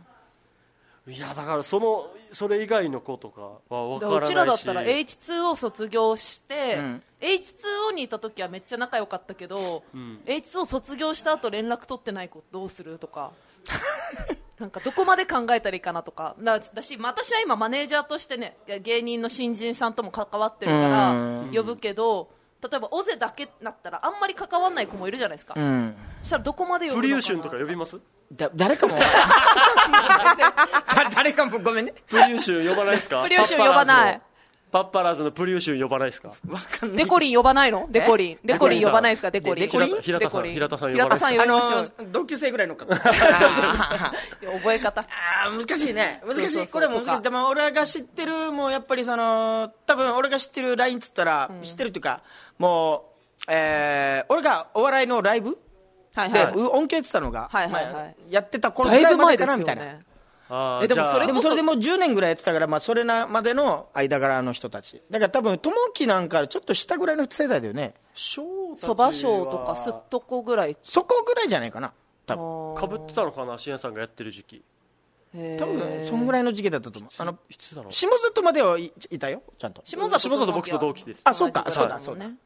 いやだからそれ以外の子とかは分からないし、 うちらだったら H2O 卒業して、H2O にいた時はめっちゃ仲良かったけど、H2O 卒業した後連絡取ってない子どうするとかなんかどこまで考えたらいいかなとかだし、私は今マネージャーとしてね芸人の新人さんとも関わってるから呼ぶけど、例えばオゼだけだったらあんまり関わんない子もいるじゃないですか。そしたらどこまで呼ぶのかな。 プリューシュンとか呼びます？ 誰かも誰かもごめんね。 プリューシュン呼ばないですか？ プリューシュン呼ばない。 パッパラーズのプリューシュン呼ばないですか？ デコリン呼ばないの？デコリン呼ばないですか？デコリン平田さん呼ばないですか？ 同級生ぐらいの方覚え方難しいね。難しい。これも難しい。でも俺が知ってるもうやっぱり多分俺が知ってるラインっつったら、知ってるっていうかもう俺がお笑いのライブで音響やってたのがやってた頃ぐらいまでかなみたいな。でもそれでもう10年ぐらいやってたから、まあ、それまでの間柄の人たちだから多分友樹なんかちょっと下ぐらいの世代だよね。 そば賞とかすっとこぐらい、 そこぐらいじゃないかな多分。 かぶってたのかな、しんやさんがやってる時期。 多分そのぐらいの時期だったと思う。 いつだろう。 下里まではいたよちゃんと。 下里僕と同期です。 そうかそうだ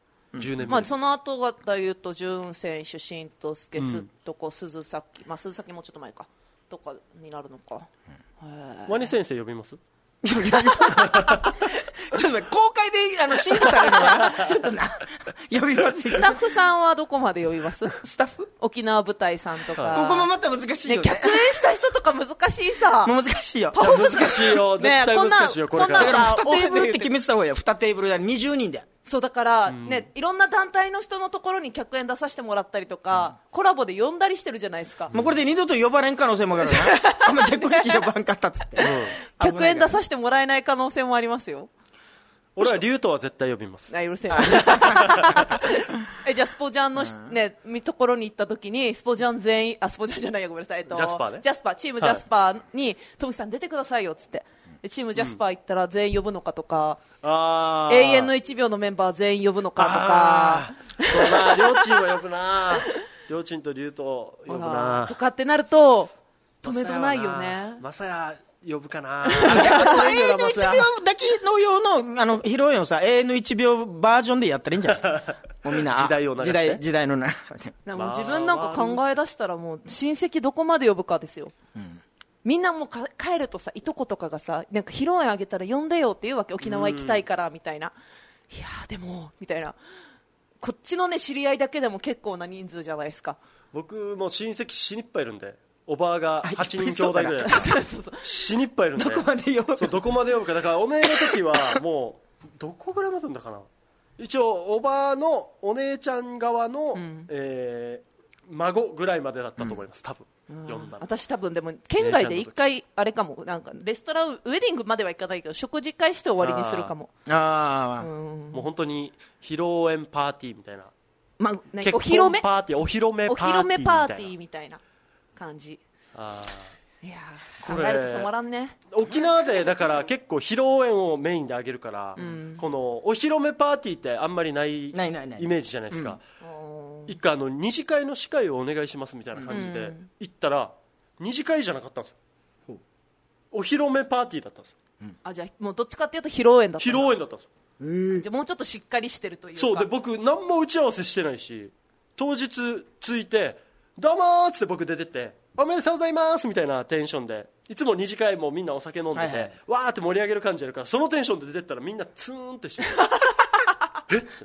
10年目、 まあ、その後が言うと潤選手、新とすけ、すっとこ、鈴崎、まあ、鈴崎もうちょっと前かとかになるのか。 ワニ先生呼びます？ ちょっと待って公開で審査されるのはちょっと呼びます。 スタッフさんはどこまで呼びます？ スタッフ沖縄舞台さんとか。 ここもまた難しいよね。 客演した人とか難しいさ。 難しいよ。 難しいよ。絶対難しいよ。これから 2テーブルって決めてた方がいいよ。2テーブルで20人で。 そうだからね、いろんな団体の人のところに客演出させてもらったりとか、コラボで呼んだりしてるじゃないですか。 もうこれで二度と呼ばれん可能性もあるな。あんま結婚式呼ばんかったっつって。 客演出させてもらえない可能性もありますよ。 俺は竜とは絶対呼びます。 許せない。じゃあスポジャンのところに行った時にスポジャン全員スポジャンじゃないよごめんなさい。 ジャスパーね。 チームジャスパーにトムキさん出てくださいよっつって。チームジャスパー行ったら全員呼ぶのかとか、永遠の1秒のメンバー全員呼ぶのかとか、 そうな、両チームは呼ぶな、両チームと竜と呼ぶなとかってなると止めどないよね。 まさや呼ぶかな。 永遠の1秒だけの用の披露宴をさ、永遠の1秒バージョンでやったらいいんじゃない？もうみんな時代を流して時代のな。 自分なんか考え出したらもう親戚どこまで呼ぶかですよ。みんなもう帰るとさ、いとことかがさ、なんか披露宴あげたら呼んでよって言うわけ。沖縄行きたいからみたいな。いやでもみたいな。こっちのね知り合いだけでも結構な人数じゃないですか。 僕も親戚死にっぱいいるんで、おばあが8人兄弟ぐらい死にっぱいいるんで、どこまで呼ぶどこまで呼ぶか。だからお姉の時はもうどこぐらいまでんだかな。一応おばあのお姉ちゃん側の、孫ぐらいまでだったと思います、多分。 私多分でも県外で一回あれかも、なんかレストランウェディングまではいかないけど食事会して終わりにするかも。 もう本当に披露宴パーティーみたいな、 まあ、 結婚パーティー、お披露目パーティーみたいな感じ。いや考えると止まらんね。 沖縄でだから結構披露宴をメインであげるから、このお披露目パーティーってあんまりないイメージじゃないですか。一回二次会の司会をお願いしますみたいな感じで行ったら、二次会じゃなかったんですよ。お披露目パーティーだったんですよ。 じゃあもうどっちかっていうと披露宴だった。 披露宴だったんですよ。 じゃあもうちょっとしっかりしてるというか。 そうで、僕何も打ち合わせしてないし、当日着いてどうもーっつって僕出てっておめでとうございますみたいなテンションで、いつも二次会もみんなお酒飲んでて、わーって盛り上げる感じやるから、そのテンションで出てったらみんなツーンってしてえって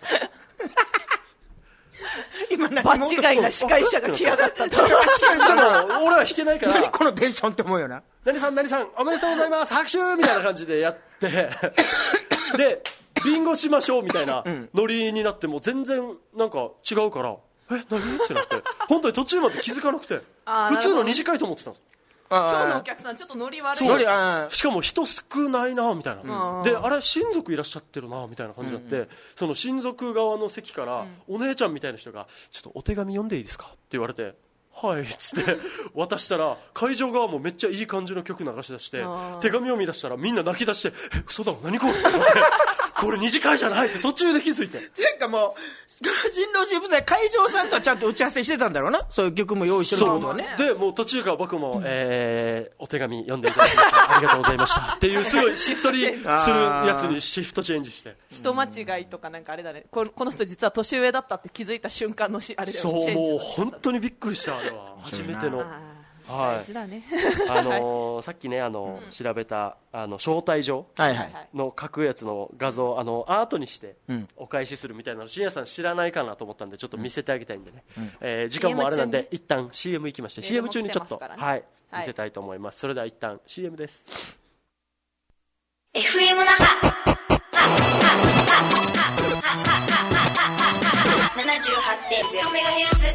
今場違いな司会者が来やがったと。 俺は弾けないから、 何このテンションって思うよな。 何さんおめでとうございます拍手みたいな感じでやってでビンゴしましょうみたいなノリになって、も全然なんか違うから、何ってなって本当に途中まで気づかなくて普通の二次会と思ってたんです。 今日のお客さんちょっとノリ悪いしかも人少ないなみたいな、であれ親族いらっしゃってるなみたいな感じになって、その親族側の席から、お姉ちゃんみたいな人がちょっとお手紙読んでいいですかって言われて、はいっつって渡したら、会場側もめっちゃいい感じの曲流し出して、手紙を見出したらみんな泣き出して、嘘だろ何これって言ってこれ二次会じゃないって途中で気づいて、 なんかもう新郎新婦祭会場さんとはちゃんと打ち合わせしてたんだろうな、そういう曲も用意してるってことはね。 でもう途中から僕も、お手紙読んでいただきましたありがとうございましたっていうすごいシフトにするやつにシフトチェンジして、 人間違いとかなんかあれだね、この人実は年上だったって気づいた瞬間のあれだよね。 そうもう本当にびっくりした、あれは初めての。はい、 ねさっきね調べた招待状の書くやつの画像、アートにしてお返しするみたいなの、深夜さん知らないかなと思ったんでちょっと見せてあげたいんでね、時間もあれなんで一旦 CM 行きまして、 CM 中にちょっと、見せたいと思います。それでは一旦 CM です。 FM 那覇 78.0MHz、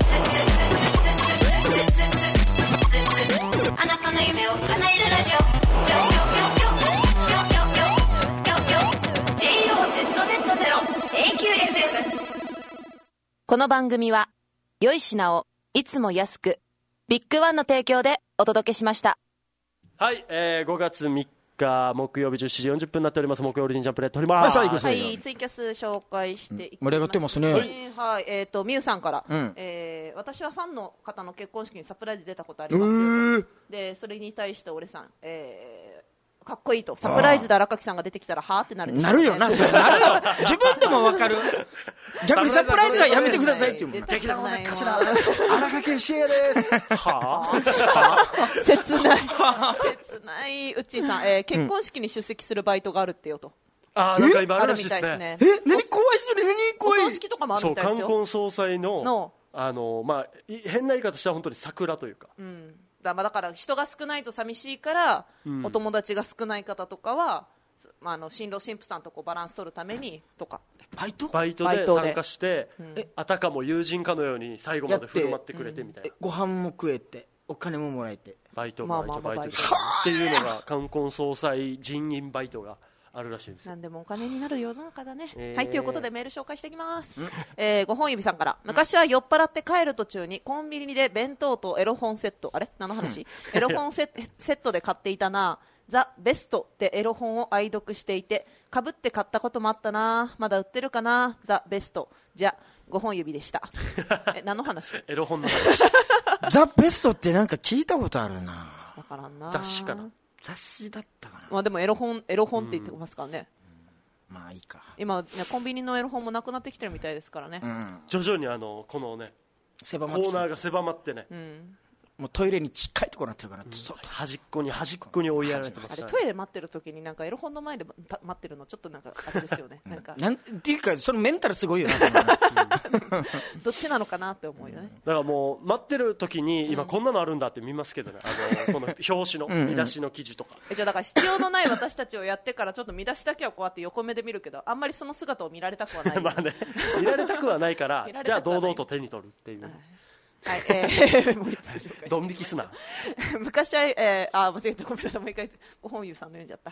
あなたの夢を叶えるラジオ、JOZZ0AQFM。 この番組は良い品をいつも安く、ビッグワンの提供でお届けしました。 はい、5月3日木曜日17時40分になっております。木曜オリジンジャンプで撮ります。 はい、ツイキャス紹介していきます。 盛り上がってますね。 はい、みゆさんから、私はファンの方の結婚式にサプライズ出たことありますよと。でそれに対して俺さん、かっこいいと、サプライズで荒垣さんが出てきたらはーってなるでしょうね。 なるよな、それなるよ自分でも分かる。逆にサプライズはやめてくださいっていうもん。 劇団の頭荒垣シエですはぁ切ない。うっちーさん、結婚式に出席するバイトがあるってよと。 なんか今あるらしいですね。 何怖い、それ何怖い。 お葬式とかもあるみたいですよ。 冠婚葬祭の変な言い方したら本当に桜というか、 だから人が少ないと寂しいから、お友達が少ない方とかは、新郎新婦さんとバランス取るためにとかバイトで参加して、あたかも友人かのように最後まで振る舞ってくれてみたいな、 ご飯も食えてお金ももらえて、 バイトっていうのが冠婚葬祭人員バイトがあるらしいです。 何でもお金になる世の中だね。はい、ということでメール紹介していきます。5本指さんから、昔は酔っ払って帰る途中にコンビニで弁当とエロ本セット、あれ何の話エロ本セットで買っていたな。ザ・ベストってエロ本を愛読していて、かぶって買ったこともあったな。まだ売ってるかな。ザ・ベストじゃ5本指でした。何の話エロ本の話ザ・ベストってなんか聞いたことあるな。 わからんな。 雑誌かな。 雑誌だったかな。 でもエロ本って言ってますからね。 まあいいか。 今、ね、コンビニのエロ本もなくなってきてるみたいですからね。 徐々にこのねコーナーが狭まってね、 もうトイレに近いところになってるから、 端っこに追いやられてますから、 あれトイレ待ってる時になんかエロ本の前で待ってるのちょっとなんかあれですよね。 なんていうかそのメンタルすごいよなどっちなのかなって思うよね。 だからもう待ってる時に今こんなのあるんだって見ますけどね、この表紙の見出しの記事とかじゃあだから必要のない私たちをやってからちょっと見出しだけはこうやって横目で見るけど、あんまりその姿を見られたくはないまあね、見られたくはないからじゃあ堂々と手に取るっていう、 はい、もう一つ紹介ドン引きすな昔は、間違えた、ごめんなさい、もう一回ご本優さんの読んじゃった。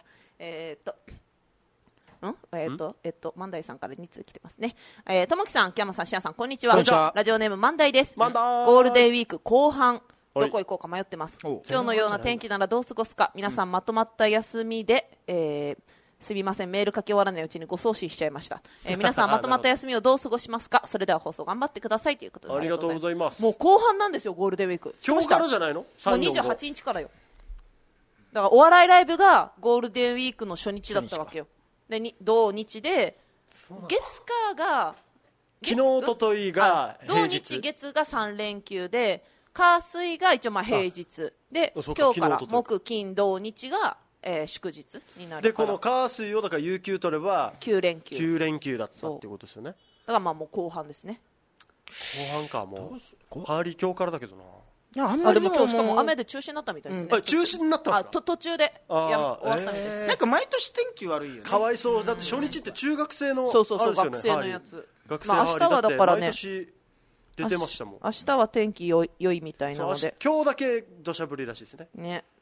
万代さんから2通来てますね。ともきさん、木山さん、しやさん、こんにちは。ラジオネーム万代です。ゴールデンウィーク後半、どこ行こうか迷ってます。今日のような天気ならどう過ごすか。皆さんまとまった休みで、すみません、メール書き終わらないうちにご送信しちゃいました。皆さんまとまった休みをどう過ごしますか。それでは放送頑張ってくださいということで、 ありがとうございます。 もう後半なんですよ、ゴールデンウィーク。 今日からじゃないの。もう 28日からよ。だからお笑いライブがゴールデンウィークの初日だったわけよ。で土日で、月火が昨日おとといが平日、 土日月が3連休で、火水が一応平日で、今日から木金土日が祝日になるから、 でこの火水をだから有給取れば 9連休だったっていうことですよね。 だからもう後半ですね。 後半か。もうハーリー今日からだけどな。 あんまりでも今日しかも雨で中止になったみたいですね。 中止になったんですか。 途中で終わったみたいです。 なんか毎年天気悪いよね。 かわいそう。だって初日って中学生のそう学生のやつ。 学生ハーリーだって毎年出てましたもん。 明日は天気良いみたいなので、 今日だけ土砂降りらしいですね。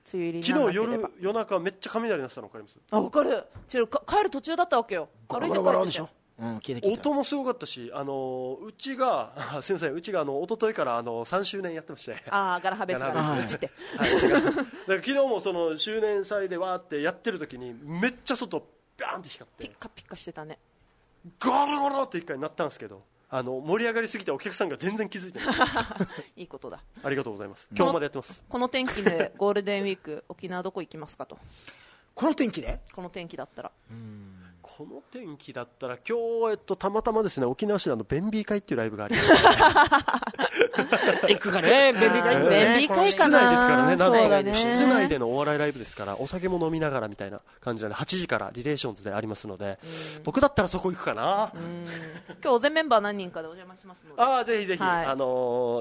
梅雨入りにならなければ。 昨日夜中めっちゃ雷鳴ってたの分かります？ あ、分かる。帰る途中だったわけよ。 ゴロゴロゴロでしょ。 音もすごかったし、うちがすみません、うちが一昨日から3周年やってまして、 ガラハベースがうちって、 はい、違うだから昨日もその周年祭でわーってやってる時にめっちゃ外バーンって光ってピッカピッカしてたね。 ゴロゴロって一回なったんですけど、盛り上がりすぎてお客さんが全然気づいてないいいことだ。 ありがとうございます。今日までやってます。 この天気でゴールデンウィーク沖縄どこ行きますかと。 この天気で？ この天気だったら。 この天気だったら今日、たまたまですね、沖縄市でベンビー会っていうライブがありました行くかね、ベンビー会、 ベンビー会かな。 室内ですからね、 そうだね、 室内でのお笑いライブですから、お酒も飲みながらみたいな感じなので、8時からリレーションズでありますので、僕だったらそこ行くかな。 今日全メンバー何人かでお邪魔しますので、 ぜひぜひ、 はい、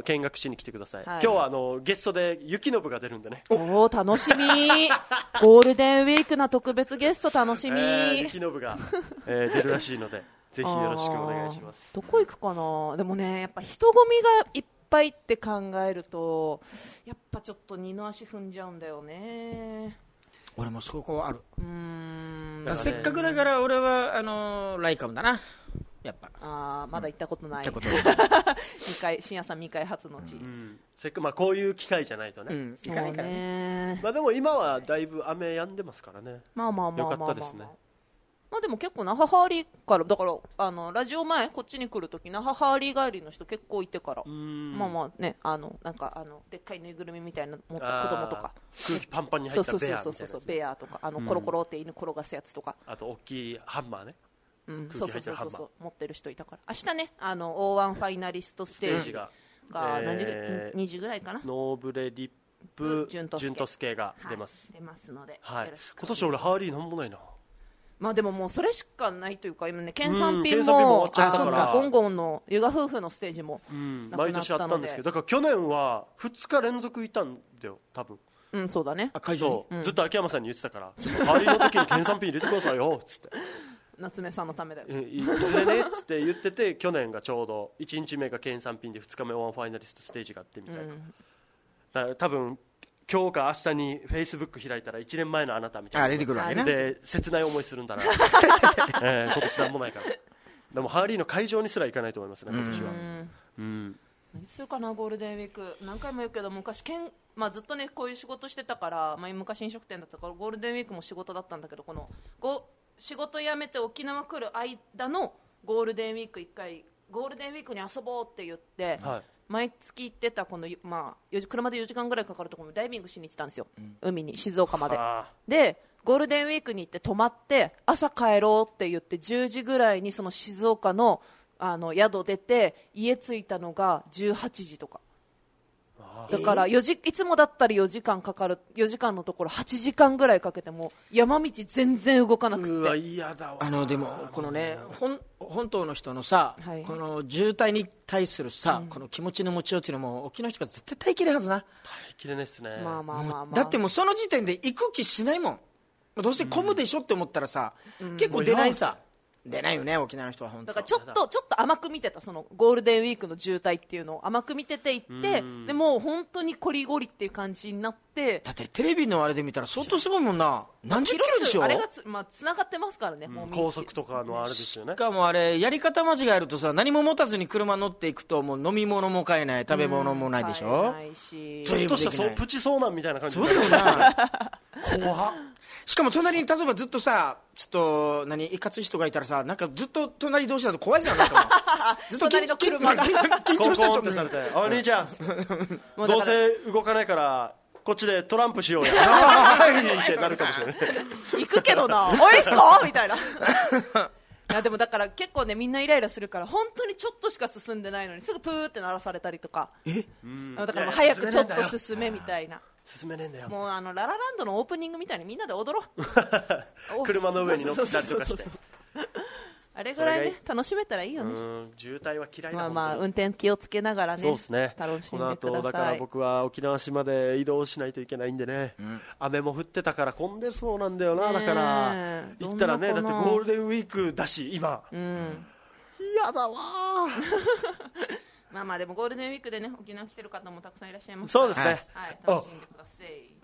見学しに来てください。 はい、 今日はゲストで雪信が出るんでね。 おー、楽しみゴールデンウィークな特別ゲスト楽しみ、 雪信が、出るらしいのでぜひよろしくお願いします。 どこ行くかな。でもね、やっぱ人混みがいっぱいって考えるとやっぱちょっと二の足踏んじゃうんだよね。 俺もそこはある。せっかくだから俺はライカムだな、やっぱ。 まだ行ったことない。深夜さん未開発の地、 せっかくこういう機会じゃないとね、 行かないからね。 でも今はだいぶ雨止んでますからね。よかったですね。 でも結構那覇ハーリーからだからラジオ前こっちに来るとき那覇ハーリー帰りの人結構いてから、ね、なんかでっかいぬいぐるみみたいな持った子供とか、 空気パンパンに入ったベアみたいなやつ、 ベアとかコロコロって犬転がすやつとか、 あと大きいハンマーね、 そう持ってる人いたから、明日ねO1 ファイナリストステージが何時2時ぐらいかな、 ノーブレリップジュントスケが出ます、 出ますので、 今年俺ハーリーなんもないな。 でももうそれしかないというか、今ね県産品もゴンゴンのユガ夫婦のステージも毎年あったんですけど、だから去年は2日連続いたんだよ多分。 そうだね。 会場ずっと秋山さんに言ってたから、ハーリーの時に県産品入れてくださいよっつって夏目さんのためだよ、 いずれねっつって言ってて、去年がちょうど1日目が県産品で2日目ワンファイナリストステージがあってみたいな、だから多分今日か明日にフェイスブック開いたら1年前のあなたみたいな出てくるわけね。 で切ない思いするんだな今年なんもないから。でもハーリーの会場にすら行かないと思いますね今年は。何するかなゴールデンウィーク。何回も言うけど昔ずっとねこういう仕事してたから、昔飲食店だったからゴールデンウィークも仕事だったんだけど、仕事辞めて沖縄来る間のゴールデンウィーク1回ゴールデンウィークに遊ぼうって言って、毎月行ってたこの、車で4時間ぐらいかかるところにダイビングしに行ってたんですよ、海に静岡まで。でゴールデンウィークに行って泊まって朝帰ろうって言って10時ぐらいにその静岡の宿出て家着いたのが18時とかだからいつもだったら4時間かかる4時間のところ8時間ぐらいかけても山道全然動かなくて。 うわ嫌だわ。でもこのね本島の人のさ、この渋滞に対するさ、この気持ちの持ちようっていうのも沖縄の人が絶対耐えきれないはずな。 耐えきれないっすね。 だってもうその時点で行く気しないもん。どうせ混むでしょって思ったらさ、結構出ないさ。出ないよね沖縄の人は。本当だからちょっと甘く見てた、そのゴールデンウィークの渋滞っていうのを甘く見てて行って、でもう本当にコリゴリっていう感じになって。 だってテレビのあれで見たら相当すごいもんな。何十キロでしょ。 あれがつながってますからね、もう高速とかのあれですよね。 しかもあれやり方間違えるとさ、何も持たずに車乗っていくともう飲み物も買えない、食べ物もないでしょ。 ちょっとしたプチ遭難みたいな感じ。 そうだよな怖っ。しかも隣に例えばずっとさ、ちょっといかつい人がいたらさ、なんかずっと隣同士だと怖いじゃん。 ずっと隣の車が緊張したコンコンってされて、お兄ちゃんどうせ動かないからこっちでトランプしようやってなるかもしれない行くけどなおいっすかみたいな。いやでもだから結構ねみんなイライラするから、本当にちょっとしか進んでないのにすぐプーって鳴らされたりとか。だからもう早くちょっと進めみたいな。 進めねえんだよ。 もうララランドのオープニングみたいにみんなで踊ろう車の上に乗ったりとかして。 あれぐらいね楽しめたらいいよね。 渋滞は嫌いだ。 運転気をつけながらね。 そうですね。 楽しんでください。 この後だから僕は沖縄市まで移動しないといけないんでね、雨も降ってたから混んでそうなんだよな。だから行ったらね、だってゴールデンウィークだし今、嫌だわでもゴールデンウィークでね沖縄来てる方もたくさんいらっしゃいます。 そうですね。 はい、楽しんでください。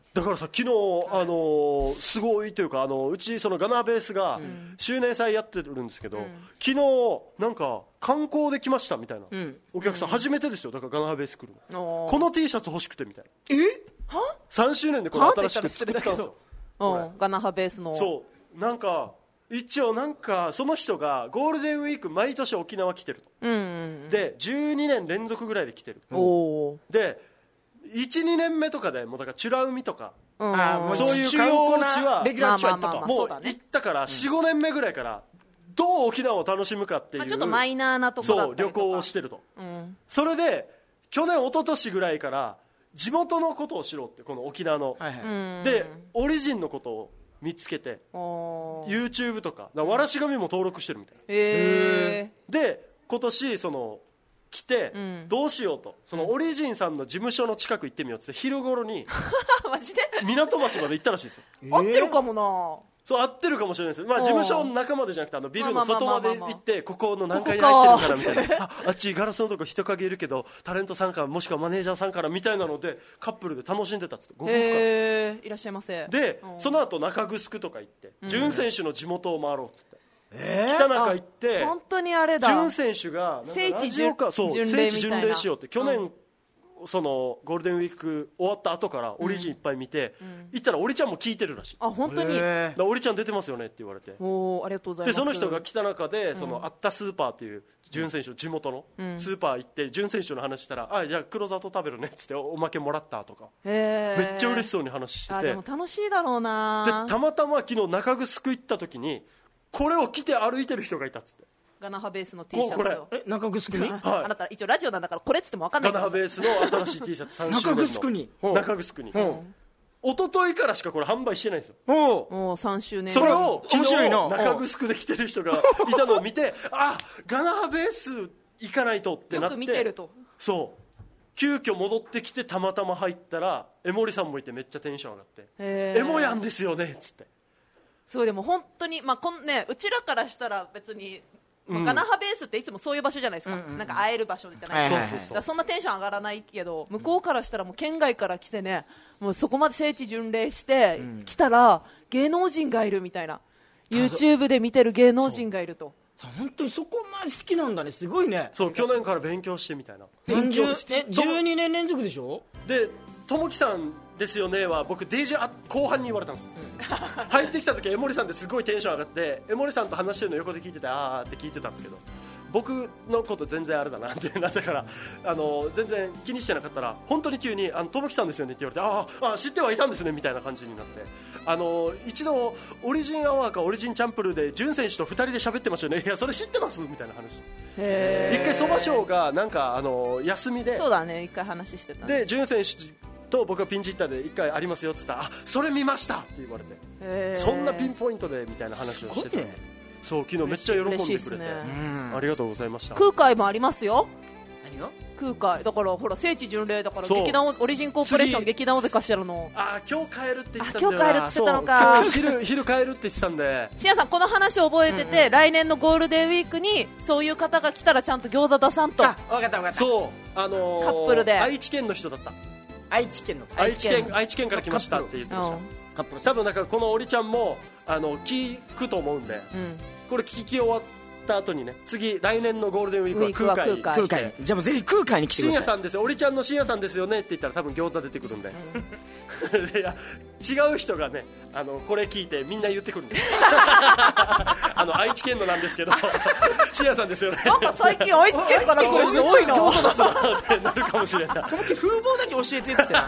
だからさ昨日、すごいというかうちそのガナーベースが周年祭やってるんですけど、昨日なんか観光で来ましたみたいな、お客さん初めてですよ。だからガナーベース来るの、この T シャツ欲しくてみたいな。3周年でこれ新しく作ったんですよ。 ガナハベースの。 そうなんか一応なんかその人がゴールデンウィーク毎年沖縄来てるの、で12年連続ぐらいで来てる、で1,2 年目とかでもうだから美ら海とかそういう観光地はレギュラー地は行ったと、 もう行ったから 4,5 年目ぐらいからどう沖縄を楽しむかっていう、 ちょっとマイナーなとこだったりとか、 そう旅行をしてると、それで去年一昨年ぐらいから地元のことを知ろうって、この沖縄の、でオリジンのことを見つけて YouTube とかわらし紙も登録してるみたいな、で今年その来て、どうしようと、そのオリジンさんの事務所の近く行ってみようって昼頃にマジで港町まで行ったらしいですよ。 合ってるかもな。 そう合ってるかもしれないです。まあ事務所の中までじゃなくてビルの外まで行って、ここの何階に入ってるからみたいな、あっちガラスのとこ人影いるけどタレントさんからもしくはマネージャーさんからみたいなのでカップルで楽しんでたっつって、ご夫婦からいらっしゃいませ。 でその後中城とか行って潤選手の地元を回ろうっつって、北中行って本当にあれだ、 潤選手が聖地巡礼しようって、去年そのゴールデンウィーク終わった後からオリジンいっぱい見て、行ったらオリちゃんも聞いてるらしい。 本当にオリちゃん出てますよねって言われて、 ありがとうございます。 でその人が北中でそのあったスーパーっていう潤選手の地元のスーパー行って潤選手の話したら、じゃあ黒砂糖食べるねっつっておまけもらったとか、めっちゃ嬉しそうに話してて、 でも楽しいだろうな。 でたまたま昨日中城行った時にこれを着て歩いてる人がいたっつって、 ガナハベースの T シャツを。 中城にあなた一応ラジオなんだからこれっつっても分かんない。 ガナハベースの新しい T シャツ3周年の中城に一昨日からしかこれ販売してないんですよ。 もう3周年。 それを昨日中城で着てる人がいたのを見てガナハベース行かないとってなって、 よく見てると、 そう急遽戻ってきてたまたま入ったら江森さんもいてめっちゃテンション上がって、エモやんですよねっつって。 すごい。でも本当にうちらからしたら別にガナハベースっていつもそういう場所じゃないですか、なんか会える場所じゃないですか、そんなテンション上がらないけど、向こうからしたらもう県外から来てね、もうそこまで聖地巡礼して来たら芸能人がいるみたいな、YouTube で見てる芸能人がいると。 本当にそこまで好きなんだね、すごいね。 そう去年から勉強してみたいな。 勉強して12年連続でしょ。 でともきさんですよねは僕 DJ 後半に言われたんですよ入ってきた時江森さんですごいテンション上がって江森さんと話してるの横で聞いててって聞いてたんですけど、僕のこと全然あれだなってなったから全然気にしてなかったら本当に急にともきさんですよねって言われて知ってはいたんですねみたいな感じになって、一度オリジンアワーかオリジンチャンプルで潤選手と2人で喋ってましたよね、いやそれ知ってますみたいな話。一回そばショーがなんか休みで、 そうだね、一回話してた、 で潤選手と僕はピンチヒッターで1回ありますよって言ったらそれ見ましたって言われて、そんなピンポイントでみたいな話をしてて、そう昨日めっちゃ喜んでくれて、ありがとうございました。 空海もありますよ。 何が空海だからほら聖地巡礼だから劇団オリジンコーポレーション劇団尾瀬頭の今日帰るって言ってたんだよな。 今日帰るって言ってたのか。 昼帰るって言ってたんで、 しんやさんこの話を覚えてて、来年のゴールデンウィークにそういう方が来たらちゃんと餃子出さんと。 分かった分かった。 そうカップルで愛知県の人だった。 愛知県から来ましたって言ってました。多分なんかこのオリちゃんも聞くと思うんで、これ聞き終わった後にね、次来年のゴールデンウィークは空海じゃあもうぜひ空海に来てください。 深夜さんですよ、オリちゃんの深夜さんですよねって言ったら多分餃子出てくるんで、いや違う人がねこれ聞いてみんな言ってくるんで愛知県のなんですけど深夜さんですよね。 なんか最近愛知県から来る人多いな餃子出すなってなるかもしれない。 風貌だけ教えてって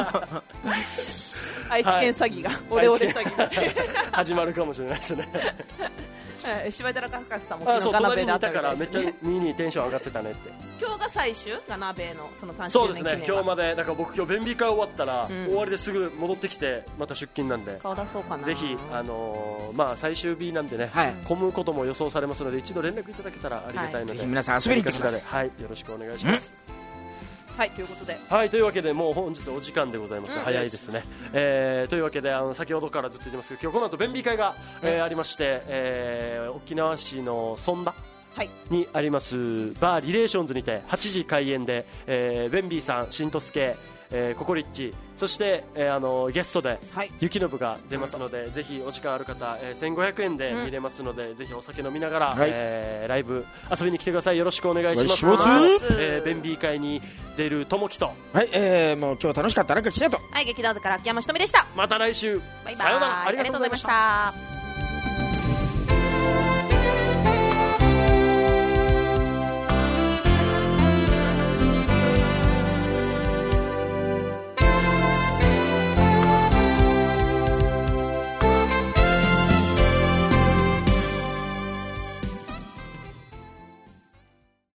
愛知県詐欺が、オレオレ詐欺みたいな始まるかもしれないですね。 柴田中さんも昨日ガナベで会ったからめっちゃにテンション上がってたねって。 今日が最終ガナベのその3周年記念。 そうですね、今日までだから僕今日便秘会終わったら、終わりですぐ戻ってきてまた出勤なんで、 顔出そうかな。 ぜひ最終日なんでね、混むことも予想されますので一度連絡いただけたらありがたいので、 ぜひ皆さん遊びに行ってください。 はい、よろしくお願いします。 はいということで、 というわけでもう本日お時間でございます。早いですね。というわけで先ほどからずっと言ってますけど、今日この後便秘会がありまして、沖縄市の尊田にありますバーリレーションズにて8時開演で、ベンビーさん、しんとすけ、 ココリッチ、そして、ゲストでゆきのぶが出ますので、ぜひお時間ある方、1500円で見れますので、ぜひお酒飲みながら、ライブ遊びに来てください。よろしくお願いします。ベンビー会に出るともきと、 はい、もう今日楽しかった。なんかちなと、 はい、劇団座から秋山ひとみでした。 また来週、 バイバイ。 さようなら。ありがとうございました。